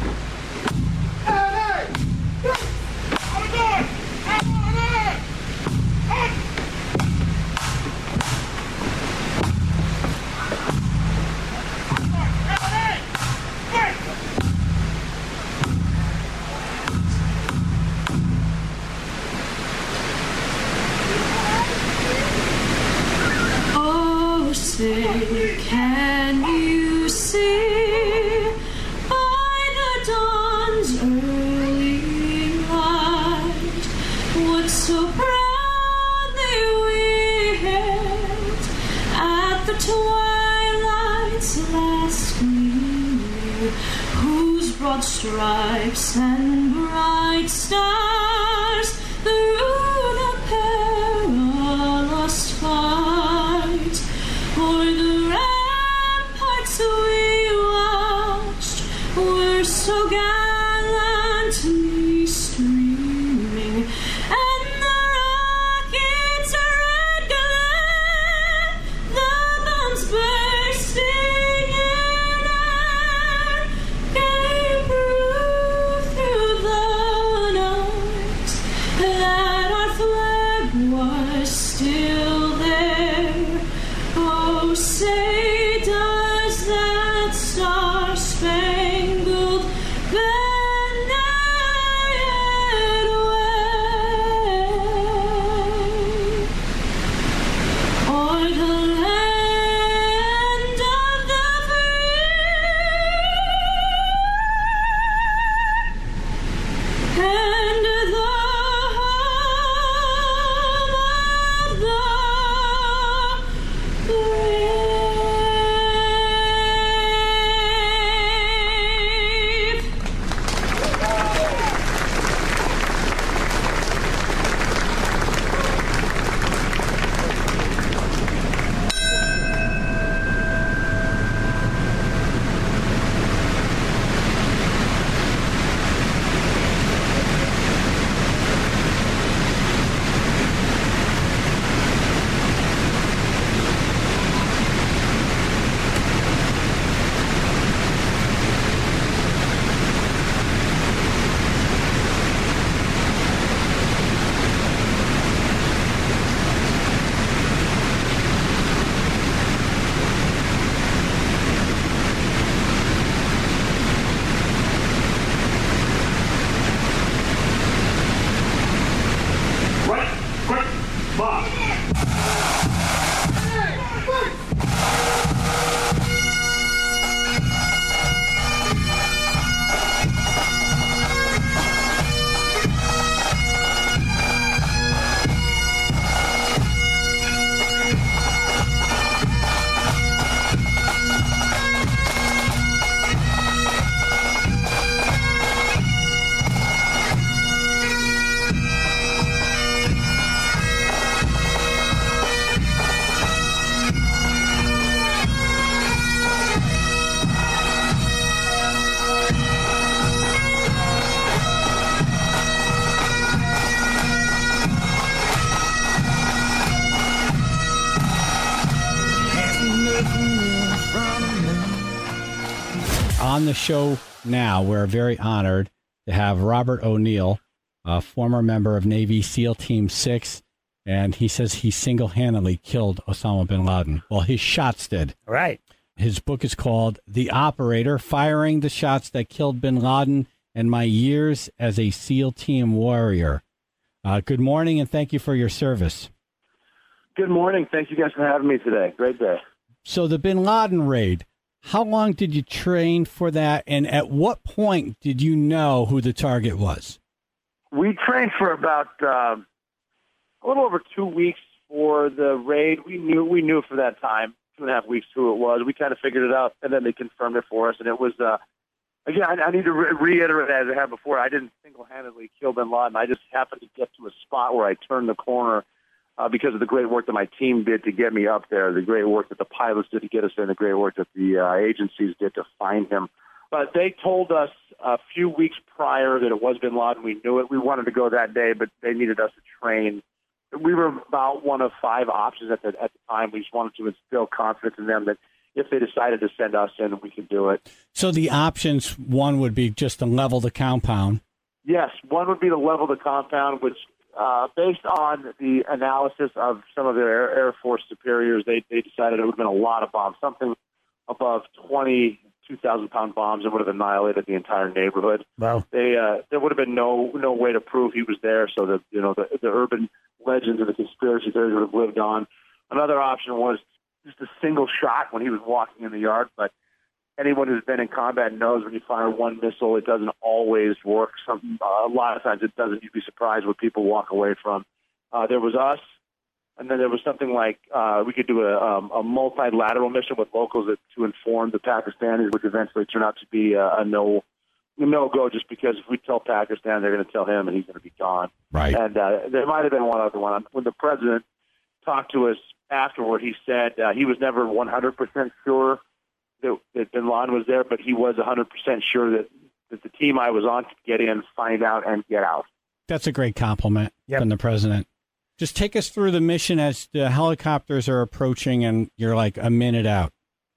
Oh, say, can you see by the dawn's early light what so proudly we hailed at the twilight's last gleam, whose broad stripes and bright stars through the perilous fight o'er the ramparts we watched on the show now, we're very honored to have Robert O'Neill, a former member of Navy SEAL Team six, and he says he single-handedly killed Osama bin Laden. Well, his shots did. All right. His book is called The Operator, Firing the Shots That Killed bin Laden and My Years as a SEAL Team Warrior. Uh, good morning, and thank you for your service. Good morning. Thank you guys for having me today. Great day. So the bin Laden raid, how long did you train for that, and at what point did you know who the target was? We trained for about uh, a little over two weeks for the raid. We knew we knew for that time, two and a half weeks, who it was. We kind of figured it out, and then they confirmed it for us. And it was, uh, again, I, I need to re- reiterate, as I have before, I didn't single-handedly kill bin Laden. I just happened to get to a spot where I turned the corner uh, because of the great work that my team did to get me up there, the great work that the pilots did to get us there, and the great work that the uh, agencies did to find him. But they told us a few weeks prior that it was bin Laden. We knew it. We wanted to go that day, but they needed us to train. We were about one of five options at the at the time. We just wanted to instill confidence in them that if they decided to send us in, we could do it. So the options, one would be just to level the compound. Yes, one would be to level the compound, which, uh, based on the analysis of some of their Air, Air Force superiors, they, they decided it would have been a lot of bombs, something above twenty two thousand pound bombs that would have annihilated the entire neighborhood. Wow. They, uh, there would have been no no way to prove he was there, so that, you know, the, the urban legends and the conspiracy theories would have lived on. Another option was just a single shot when he was walking in the yard, but anyone who's been in combat knows when you fire one missile, it doesn't always work. Some, uh, a lot of times it doesn't. You'd be surprised what people walk away from. Uh, there was us. And then there was something like uh, we could do a, um, a multilateral mission with locals that, to inform the Pakistanis, which eventually turned out to be a, a no no go. Just because if we tell Pakistan, they're going to tell him, and he's going to be gone. Right. And uh, there might have been one other one. When the president talked to us afterward, he said uh, he was never one hundred percent sure that, that bin Laden was there, but he was one hundred percent sure that, that the team I was on could get in, find out, and get out. That's a great compliment Yep. from the president. Just take us through the mission as the helicopters are approaching and you're like a minute out.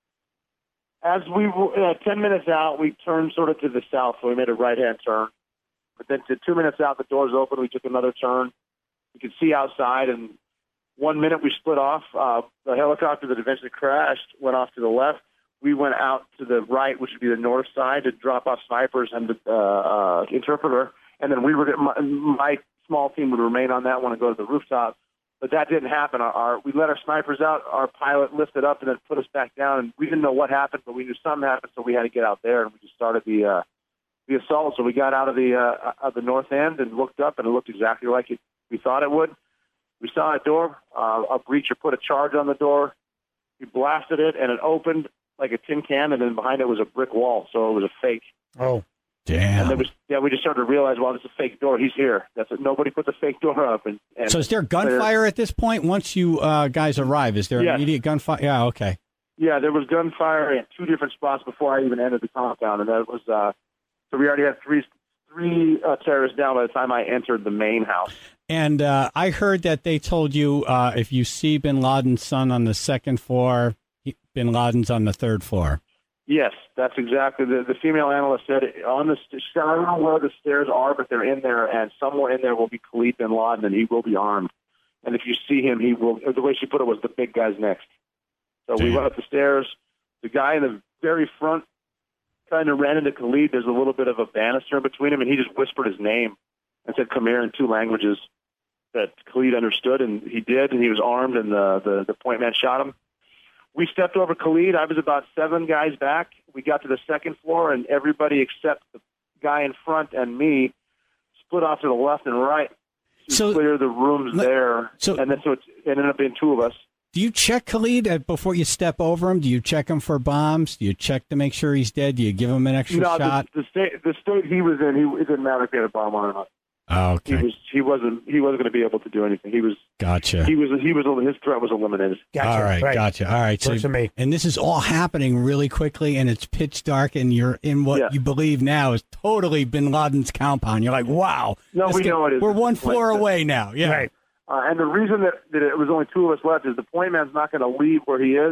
As we were uh, ten minutes out, we turned sort of to the south, so we made a right-hand turn. But then to two minutes out, the doors opened, we took another turn. You could see outside, and one minute we split off. Uh, the helicopter that eventually crashed went off to the left. We went out to the right, which would be the north side, to drop off snipers and the uh, uh, interpreter. And then we were my, my small team would remain on that one and go to the rooftop. But that didn't happen. Our, our we let our snipers out. Our pilot lifted up and then put us back down. And we didn't know what happened, but we knew something happened, so we had to get out there. And we just started the uh, the assault. So we got out of the uh, of the north end and looked up, and it looked exactly like it, we thought it would. We saw a door. Uh, a breacher put a charge on the door. We blasted it, and it opened like a tin can, and then behind it was a brick wall. So it was a fake. Oh. Damn. And then we, yeah, we just started to realize, well, this is a fake door. He's here. That's it. Nobody put the fake door up. And, and so is there gunfire at this point once you uh, guys arrive? Is there Yes. immediate gunfire? Yeah, okay. Yeah, there was gunfire at two different spots before I even entered the compound, and that was uh, so we already had three three uh, terrorists down by the time I entered the main house. And uh, I heard that they told you uh, if you see bin Laden's son on the second floor, he, bin Laden's on the third floor. Yes, that's exactly. The, the female analyst said on the st- I don't know where the stairs are, but they're in there, and somewhere in there will be Khalid bin Laden, and he will be armed. And if you see him, he will. The way she put it was, the big guy's next. So Damn. we went up the stairs. The guy in the very front kind of ran into Khalid. There's a little bit of a banister between him, and he just whispered his name and said, "Come here," in two languages that Khalid understood, and he did, and he was armed, and the, the, the point man shot him. We stepped over Khalid. I was about seven guys back. We got to the second floor, and everybody except the guy in front and me split off to the left and right to So- clear the rooms there. so- and then so it's, it ended up being two of us. Do you check Khalid uh, before you step over him? Do you check him for bombs? Do you check to make sure he's dead? Do you give him an extra No, shot? the, the state the state he was in, he, it didn't matter if he had a bomb on or not. Oh, He okay. was he wasn't he wasn't going to be able to do anything. He was Gotcha. he was he was his threat was eliminated. Gotcha. All right, Right. gotcha. All right. So, Works for me. and this is all happening really quickly, and it's pitch dark, and you're in what Yeah. you believe now is totally bin Laden's compound. You're like, wow. No, this we guy- know it is. We're one Like floor that. away now. Yeah. Right. Uh, and the reason that, that it was only two of us left is the point man's not going to leave where he is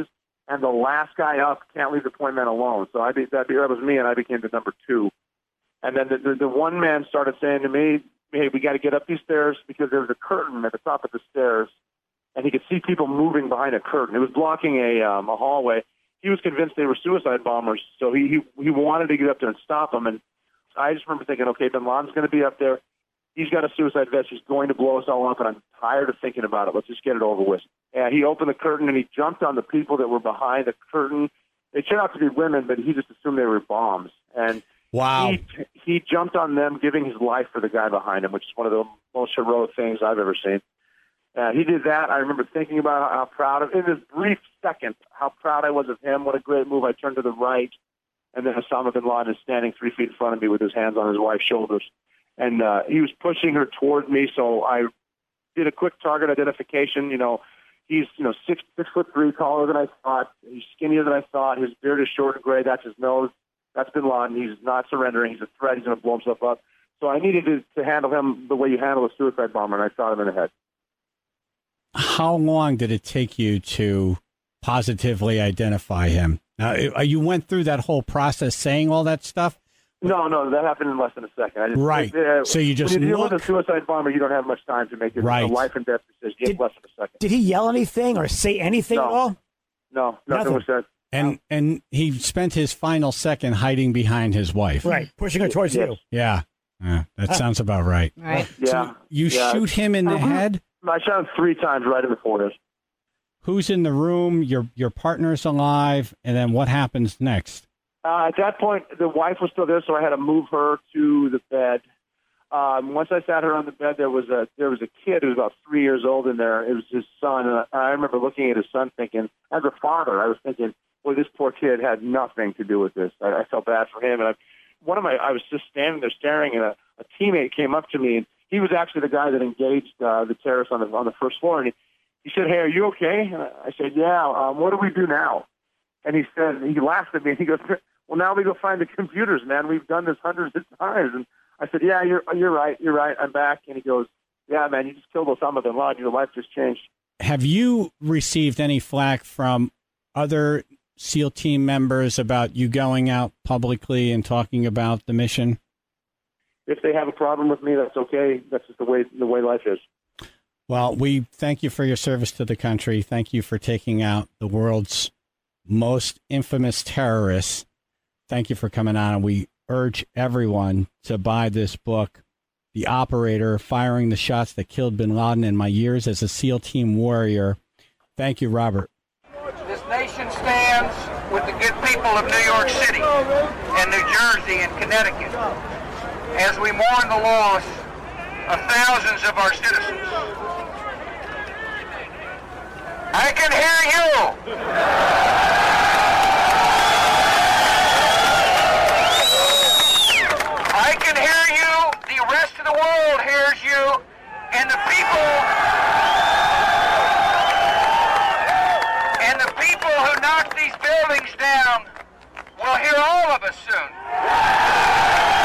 and the last guy up can't leave the point man alone. So I be, that, that was me, and I became the number two. And then the, the, the one man started saying to me, hey, we got to get up these stairs because there was a curtain at the top of the stairs, and he could see people moving behind a curtain. It was blocking a, um, a hallway. He was convinced they were suicide bombers, so he, he, he wanted to get up there and stop them. And I just remember thinking, okay, bin Laden's going to be up there. He's got a suicide vest. He's going to blow us all up, and I'm tired of thinking about it. Let's just get it over with. And he opened the curtain, and he jumped on the people that were behind the curtain. They turned out to be women, but he just assumed they were bombs. And wow. he, he jumped on them, giving his life for the guy behind him, which is one of the most heroic things I've ever seen. Uh, he did that. I remember thinking about how, how proud of, in this brief second, how proud I was of him. What a great move. I turned to the right, and then Osama bin Laden is standing three feet in front of me with his hands on his wife's shoulders. And uh, he was pushing her toward me, so I did a quick target identification. You know, he's, you know, six, six foot three, taller than I thought. He's skinnier than I thought. His beard is short and gray. That's his nose. That's bin Laden. He's not surrendering. He's a threat. He's going to blow himself up. So I needed to, to handle him the way you handle a suicide bomber, and I shot him in the head. How long did it take you to positively identify him? Now, you went through that whole process saying all that stuff? No, no, that happened in less than a second. I just, right. Uh, so you just when you deal look... with a suicide bomber, you don't have much time to make it right. a life and death decision. You have less than a second. Did he yell anything or say anything no. at all? No, nothing, nothing was said. And and he spent his final second hiding behind his wife. Right, pushing her towards yes. you. Yeah, yeah that huh. sounds about right. Right. Yeah. So you yeah. shoot him in the uh-huh. head? I shot him three times right in the forehead. Who's in the room? Your your partner's alive, and then what happens next? Uh, at that point, the wife was still there, so I had to move her to the bed. Um, once I sat her on the bed, there was a there was a kid who was about three years old in there. It was his son, and I, I remember looking at his son, thinking, as a father, I was thinking, boy, this poor kid had nothing to do with this. I, I felt bad for him, and I, one of my I was just standing there staring, and a, a teammate came up to me, and he was actually the guy that engaged uh, the terrorists on the on the first floor, and he, he said, "Hey, are you okay?" And I said, "Yeah. Um, what do we do now?" And he said, he laughed at me, and he goes, "Well, now we go find the computers, man. We've done this hundreds of times." And I said, "Yeah, you're you're right. You're right. I'm back." And he goes, "Yeah, man, you just killed Osama bin Laden. Your life just changed." Have you received any flack from other SEAL team members about you going out publicly and talking about the mission? If they have a problem with me, that's okay. That's just the way the way life is. Well, we thank you for your service to the country. Thank you for taking out the world's most infamous terrorists. Thank you for coming on, and we urge everyone to buy this book, The Operator, Firing the Shots That Killed bin Laden in My Years as a SEAL Team Warrior. Thank you, Robert. This nation stands with the good people of New York City and New Jersey and Connecticut as we mourn the loss of thousands of our citizens. I can hear you. I can hear you. The rest of the world hears you. And the people, and the people who knocked these buildings down will hear all of us soon.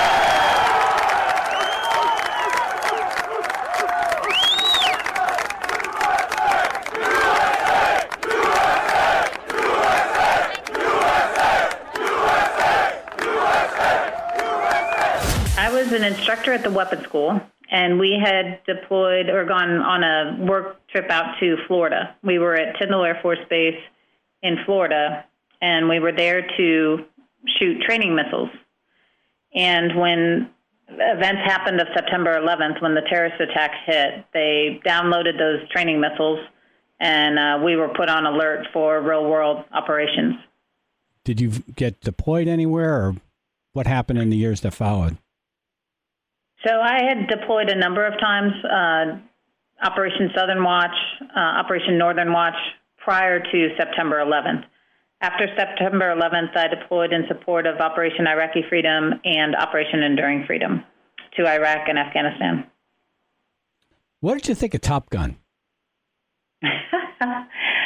I was an instructor at the weapons school, and we had deployed or gone on a work trip out to Florida. We were at Tyndall Air Force Base in Florida, and we were there to shoot training missiles. And when events happened of September eleventh, when the terrorist attack hit, they downloaded those training missiles, and uh, we were put on alert for real-world operations. Did you get deployed anywhere, or what happened in the years that followed? So I had deployed a number of times, uh, Operation Southern Watch, uh, Operation Northern Watch, prior to September eleventh. After September eleventh, I deployed in support of Operation Iraqi Freedom and Operation Enduring Freedom to Iraq and Afghanistan. What did you think of Top Gun? uh,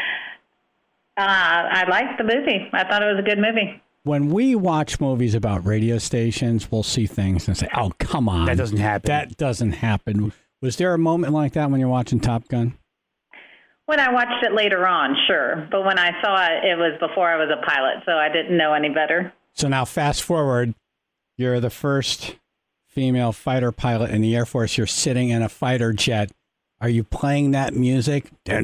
I liked the movie. I thought it was a good movie. When we watch movies about radio stations, we'll see things and say, oh, come on. That doesn't happen. That doesn't happen. Was there a moment like that when you're watching Top Gun? When I watched it later on, sure. But when I saw it, it was before I was a pilot, so I didn't know any better. So now fast forward, you're the first female fighter pilot in the Air Force. You're sitting in a fighter jet. Are you playing that music? That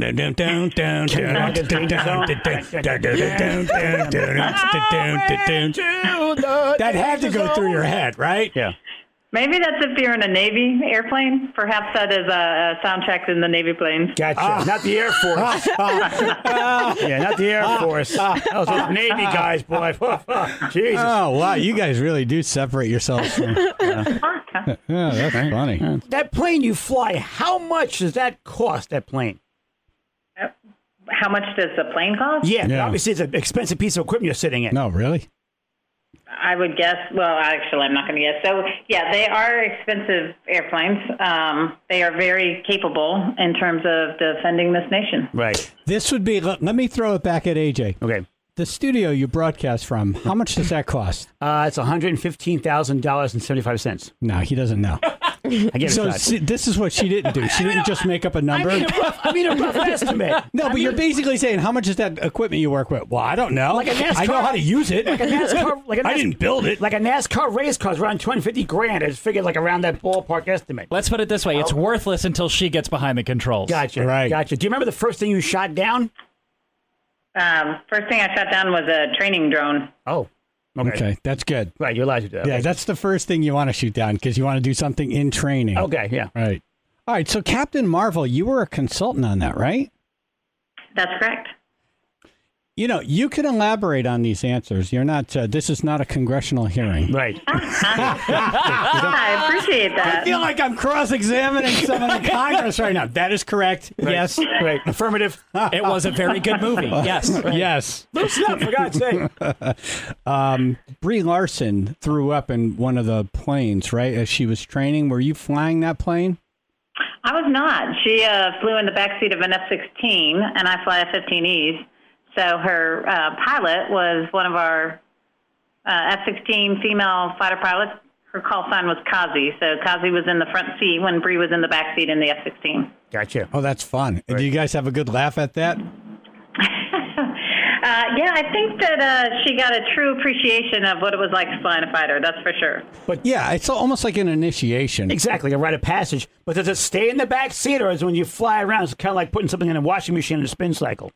had to go through your head, right? Yeah. Maybe that's if you're in a Navy airplane. Perhaps that is a, a soundtrack in the Navy planes. Gotcha. Ah. Not the Air Force. Yeah, not the Air Force. That was those Navy guys, boy. Jesus. Oh, wow. You guys really do separate yourselves from... Uh, yeah, that's funny. That plane you fly, how much does that cost, that plane? How much does the plane cost? Yeah, yeah. Obviously it's an expensive piece of equipment you're sitting in. No, really? I would guess, well, actually, I'm not going to guess. So, yeah, they are expensive airplanes. Um, they are very capable in terms of defending this nation. Right. This would be, let, let me throw it back at A J. Okay. The studio you broadcast from, how much does that cost? Uh, it's one hundred fifteen thousand dollars and seventy-five cents. No, he doesn't know. I get so it. see, this is what she didn't do. She didn't just make up a number. I mean, a rough, I mean, a rough estimate. No, I but mean, you're basically saying, how much is that equipment you work with? Well, I don't know. Like a NASCAR, I know how to use it. Like a NASCAR. Like a NASCAR I didn't build it. Like a NASCAR race car is around two hundred fifty grand. I just figured like around that ballpark estimate. Let's put it this way. It's oh. worthless until she gets behind the controls. Gotcha. Right. Gotcha. Do you remember the first thing you shot down? Um, first thing I shot down was a training drone. Oh. Okay. okay, that's good. Right, you're allowed to do that. Yeah, okay. that's the first thing you want to shoot down because you want to do something in training. Okay, yeah. Right. All right, so Captain Marvel, you were a consultant on that, right? That's correct. You know, you can elaborate on these answers. You're not, uh, this is not a congressional hearing. Right. I appreciate that. I feel like I'm cross-examining someone in Congress right now. That is correct. Right. Yes. Right. Affirmative. It was a very good movie. Yes. Right. Yes. Loosen up, for God's sake. um, Brie Larson threw up in one of the planes, right, as she was training. Were you flying that plane? I was not. She uh, flew in the backseat of an F sixteen, and I fly a fifteen E's. So her uh, pilot was one of our uh, F sixteen female fighter pilots. Her call sign was Kazi. So Kazi was in the front seat when Bree was in the back seat in the F sixteen. Gotcha. Oh, that's fun. Right. Do you guys have a good laugh at that? Uh, yeah, I think that uh, she got a true appreciation of what it was like to fly in a fighter. That's for sure. But yeah, it's almost like an initiation. Exactly, a rite of passage. But does it stay in the back seat, or is when you fly around, it's kind of like putting something in a washing machine in a spin cycle?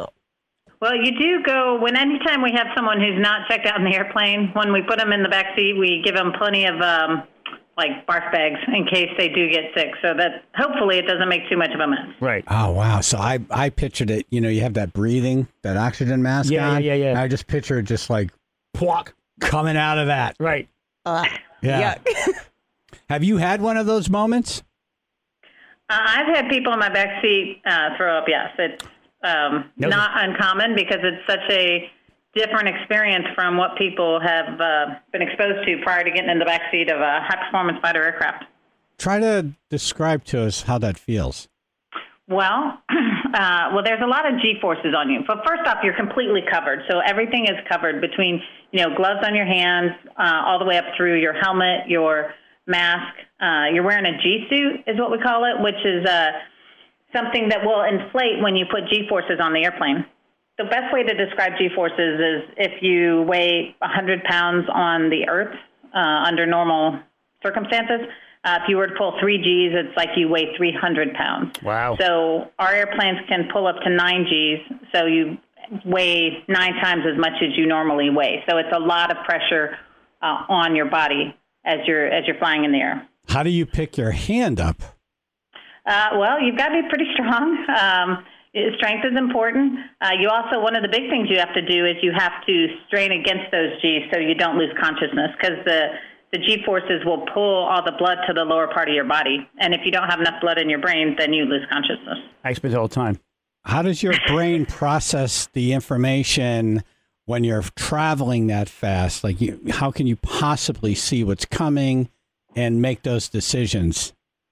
Well, you do go, when anytime we have someone who's not checked out in the airplane, when we put them in the back seat, we give them plenty of, um, like, barf bags in case they do get sick. So that hopefully it doesn't make too much of a mess. Right. Oh, wow. So I, I pictured it, you know, you have that breathing, that oxygen mask yeah, on. Yeah, yeah, yeah. I just picture it just like, plock, coming out of that. Right. Uh, yeah. Have you had one of those moments? Uh, I've had people in my back seat uh, throw up, yes. It's um, no. not uncommon because it's such a different experience from what people have uh, been exposed to prior to getting in the back seat of a high-performance fighter aircraft. Try to describe to us how that feels. Well, uh, well, there's a lot of G-forces on you. But first off, you're completely covered. So everything is covered between, you know, gloves on your hands, uh, all the way up through your helmet, your mask. Uh, you're wearing a G-suit is what we call it, which is uh, something that will inflate when you put G-forces on the airplane. The best way to describe G-forces is if you weigh one hundred pounds on the Earth uh, under normal circumstances. Uh, if you were to pull three G's, it's like you weigh three hundred pounds. Wow. So our airplanes can pull up to nine G's, so you weigh nine times as much as you normally weigh. So it's a lot of pressure uh, on your body as you're as you're flying in the air. How do you pick your hand up? Uh, well, you've got to be pretty strong. Um, strength is important. Uh, you also, one of the big things you have to do is you have to strain against those G's so you don't lose consciousness, because the The G-forces will pull all the blood to the lower part of your body. And if you don't have enough blood in your brain, then you lose consciousness. I experience it all the time. How does your brain process the information when you're traveling that fast? Like, you, how can you possibly see what's coming and make those decisions?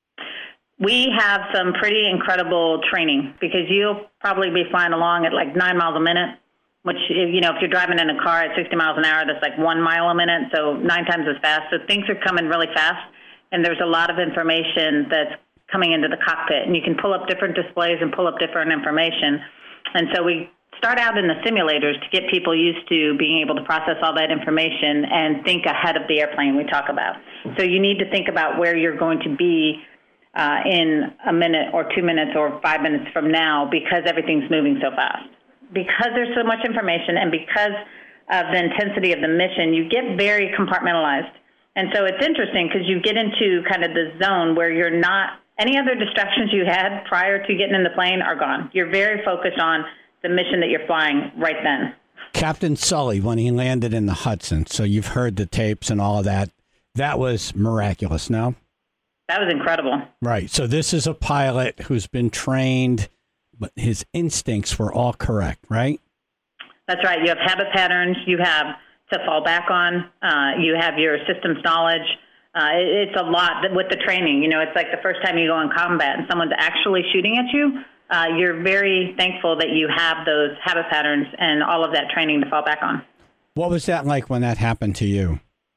We have some pretty incredible training because you'll probably be flying along at like nine miles a minute. Which, you know, if you're driving in a car at sixty miles an hour, that's like one mile a minute, so nine times as fast. So things are coming really fast, and there's a lot of information that's coming into the cockpit, and you can pull up different displays and pull up different information. And so we start out in the simulators to get people used to being able to process all that information and think ahead of the airplane we talk about. So you need to think about where you're going to be uh, in a minute or two minutes or five minutes from now, because everything's moving so fast. Because there's so much information and because of the intensity of the mission, you get very compartmentalized. And so it's interesting because you get into kind of the zone where you're not, any other distractions you had prior to getting in the plane are gone. You're very focused on the mission that you're flying right then. Captain Sully, when he landed in the Hudson, so you've heard the tapes and all of that, that was miraculous, no? That was incredible. Right. So this is a pilot who's been trained, but his instincts were all correct, right? That's right. You have habit patterns you have to fall back on. Uh, you have your systems knowledge. Uh, it, it's a lot with the training. You know, it's like the first time you go in combat and someone's actually shooting at you. Uh, you're very thankful that you have those habit patterns and all of that training to fall back on. What was that like when that happened to you?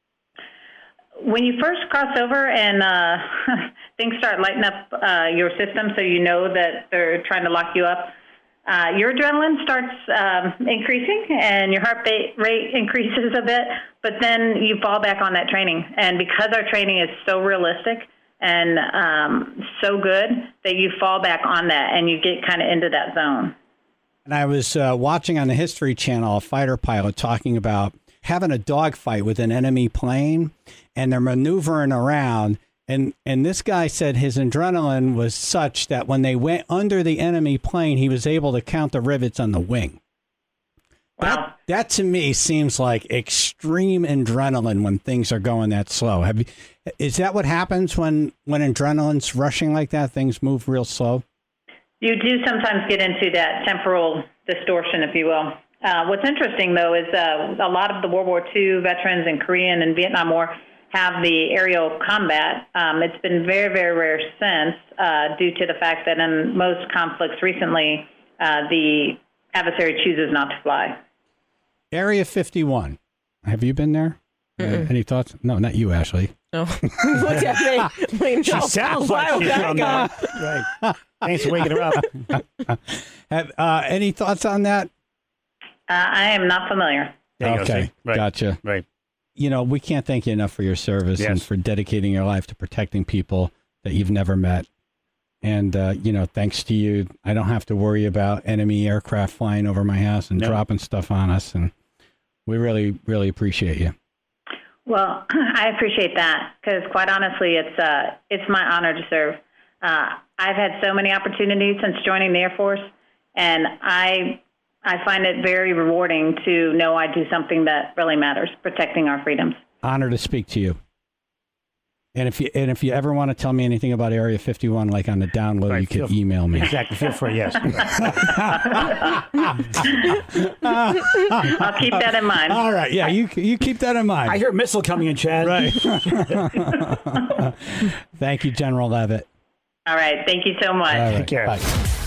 When you first cross over and uh, things start lighting up uh, your system so you know that they're trying to lock you up, uh, your adrenaline starts um, increasing and your heart rate increases a bit, but then you fall back on that training. And because our training is so realistic and um, so good that you fall back on that and you get kind of into that zone. And I was uh, watching on the History Channel a fighter pilot talking about having a dogfight with an enemy plane, and they're maneuvering around. And, and this guy said his adrenaline was such that when they went under the enemy plane, he was able to count the rivets on the wing. Wow. That, that to me seems like extreme adrenaline when things are going that slow. Have you, is that what happens when, when adrenaline's rushing like that? Things move real slow? You do sometimes get into that temporal distortion, if you will. Uh, what's interesting, though, is uh, a lot of the World War Two veterans and Korean and Vietnam War have the aerial combat. Um, it's been very, very rare since, uh, due to the fact that in most conflicts recently, uh, the adversary chooses not to fly. Area fifty-one. Have you been there? Uh, any thoughts? No, not you, Ashley. No. Look at me. Wait, She no. sounds like Wow, she's back from there. up. Right. Thanks for waking her up. Have, uh, any thoughts on that? Uh, I am not familiar. There you go, Okay, see? Right. gotcha. Right. You know, we can't thank you enough for your service and Yes. for dedicating your life to protecting people that you've never met. And, uh, you know, thanks to you, I don't have to worry about enemy aircraft flying over my house and No. dropping stuff on us. And we really, really appreciate you. Well, I appreciate that because, quite honestly, it's uh, it's my honor to serve. Uh, I've had so many opportunities since joining the Air Force, and I I find it very rewarding to know I do something that really matters, protecting our freedoms. Honor to speak to you. And if you and if you ever want to tell me anything about Area fifty-one, like on the download, Right, you can feel- email me. Exactly. Feel free, yes. I'll keep that in mind. All right. Yeah, you you keep that in mind. I hear a missile coming in, Chad. Right. Thank you, General Levitt. All right. Thank you so much. All right, Take care. bye.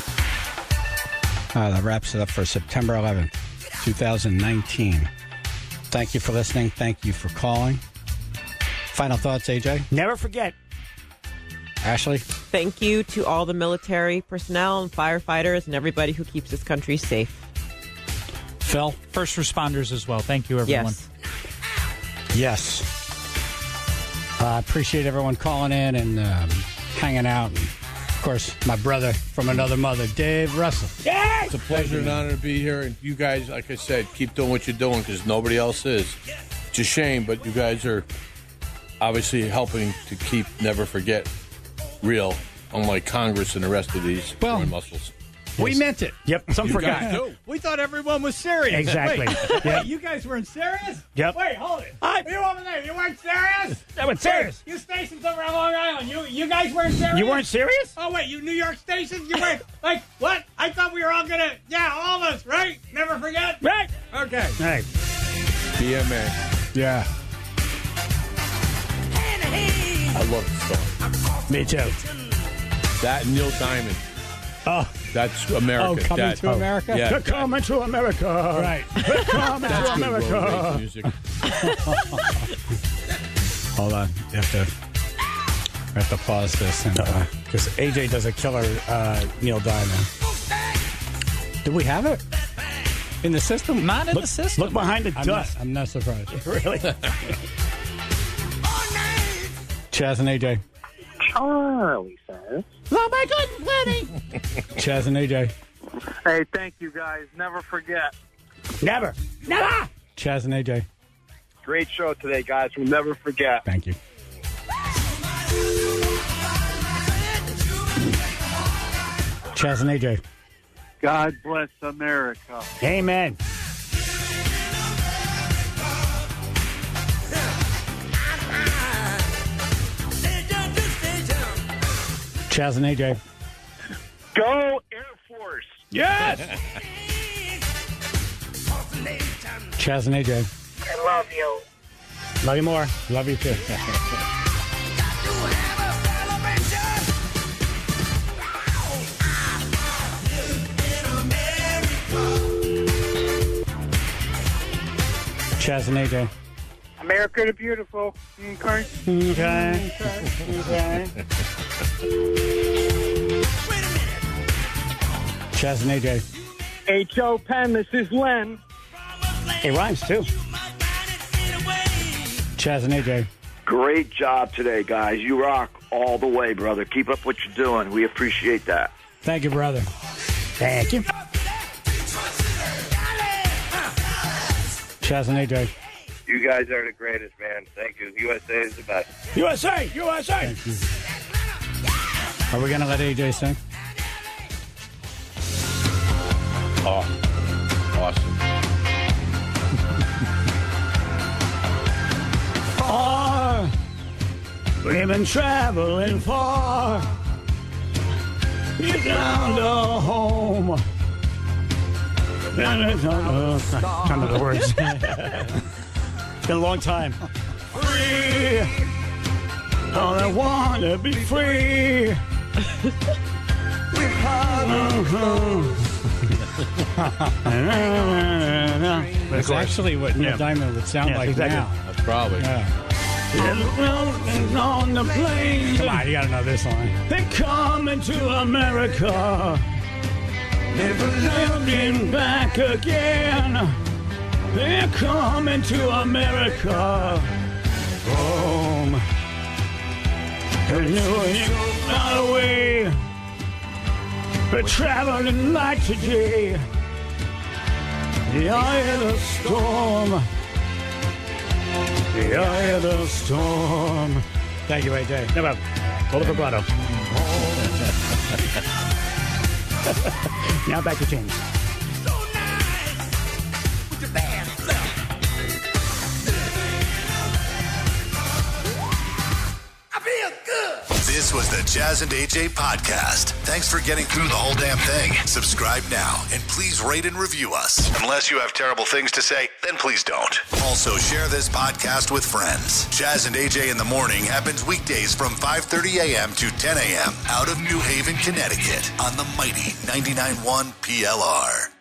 Uh, that wraps it up for September eleventh, twenty nineteen. Thank you for listening. Thank you for calling. Final thoughts, A J? Never forget. Ashley? Thank you to all the military personnel and firefighters and everybody who keeps this country safe. Phil? First responders as well. Thank you, everyone. Yes. Yes. I uh, appreciate everyone calling in and um, hanging out. And, of course, my brother from another mother, Dave Russell. It's a pleasure and honor to be here. And you guys, like I said, keep doing what you're doing because nobody else is. It's a shame, but you guys are obviously helping to keep Never Forget real, unlike Congress and the rest of these Well, foreign muscles. We meant it. Yep. Some You forgot. guys do. We thought everyone was serious. Exactly. Wait, Yep. you guys weren't serious? Yep. Wait, hold it. I, you over there, you weren't serious? I was serious. You stations over on Long Island, you you guys weren't serious? You weren't serious? Oh, wait, you New York stations? You weren't? Like, what? I thought we were all going to, yeah, all of us, right? Never forget? Right. Okay. All right. B M A. Yeah. I love the song. Me too. That and Neil Diamond. Oh. That's America. Oh, Coming that, to America? Yeah. Good coming to America. Right. Good coming to That's good road America. race music. Hold on. You have to. I have to pause this because A J does a killer uh, Neil Diamond. Do we have it in the system? Not in look, the system. Look behind the I'm dust. not- I'm not surprised. Really? Chaz and A J. Charlie says. Oh, my good Lenny. Chaz and A J. Hey, thank you guys. Never forget. Never. Never. Chaz and A J. Great show today, guys. We'll never forget. Thank you. Chaz and A J. God bless America. Amen. Chaz and A J. Go Air Force. Yes. Chaz and A J. I love you. Love you more. Love you too. Chaz and A J. America the beautiful. Okay. Okay. Okay. Chaz and A J. Hey, Joe Penn, this is Len. It rhymes too. Chaz and A J. Great job today, guys. You rock all the way, brother. Keep up what you're doing. We appreciate that. Thank you, brother. Thank you. Chaz and A J. You guys are the greatest, man. Thank you. U S A is the best. U S A, U S A. Thank you. Are we going to let A J sing? Oh, awesome. Far, we've been traveling far. You found a home. Can't remember the words. It's been a long time. Free. All I want to be free. That's actually what Neil Yeah. Diamond would sound Yeah, like exactly. now. That's probably. Yeah. On the plane. Come on, you got to know this line. They're coming to America. Never looking back again. They're coming to America. Home. And you're not away. But traveling like today. The eye of the storm. The eye of the storm. Thank you, A J. No problem. Hold the vibrato. Now back to James. This was the Chaz and A J podcast. Thanks for getting through the whole damn thing. Subscribe now and please rate and review us. Unless you have terrible things to say, then please don't. Also, share this podcast with friends. Chaz and A J in the Morning happens weekdays from five thirty a.m. to ten a.m. out of New Haven, Connecticut on the mighty ninety-nine point one P L R.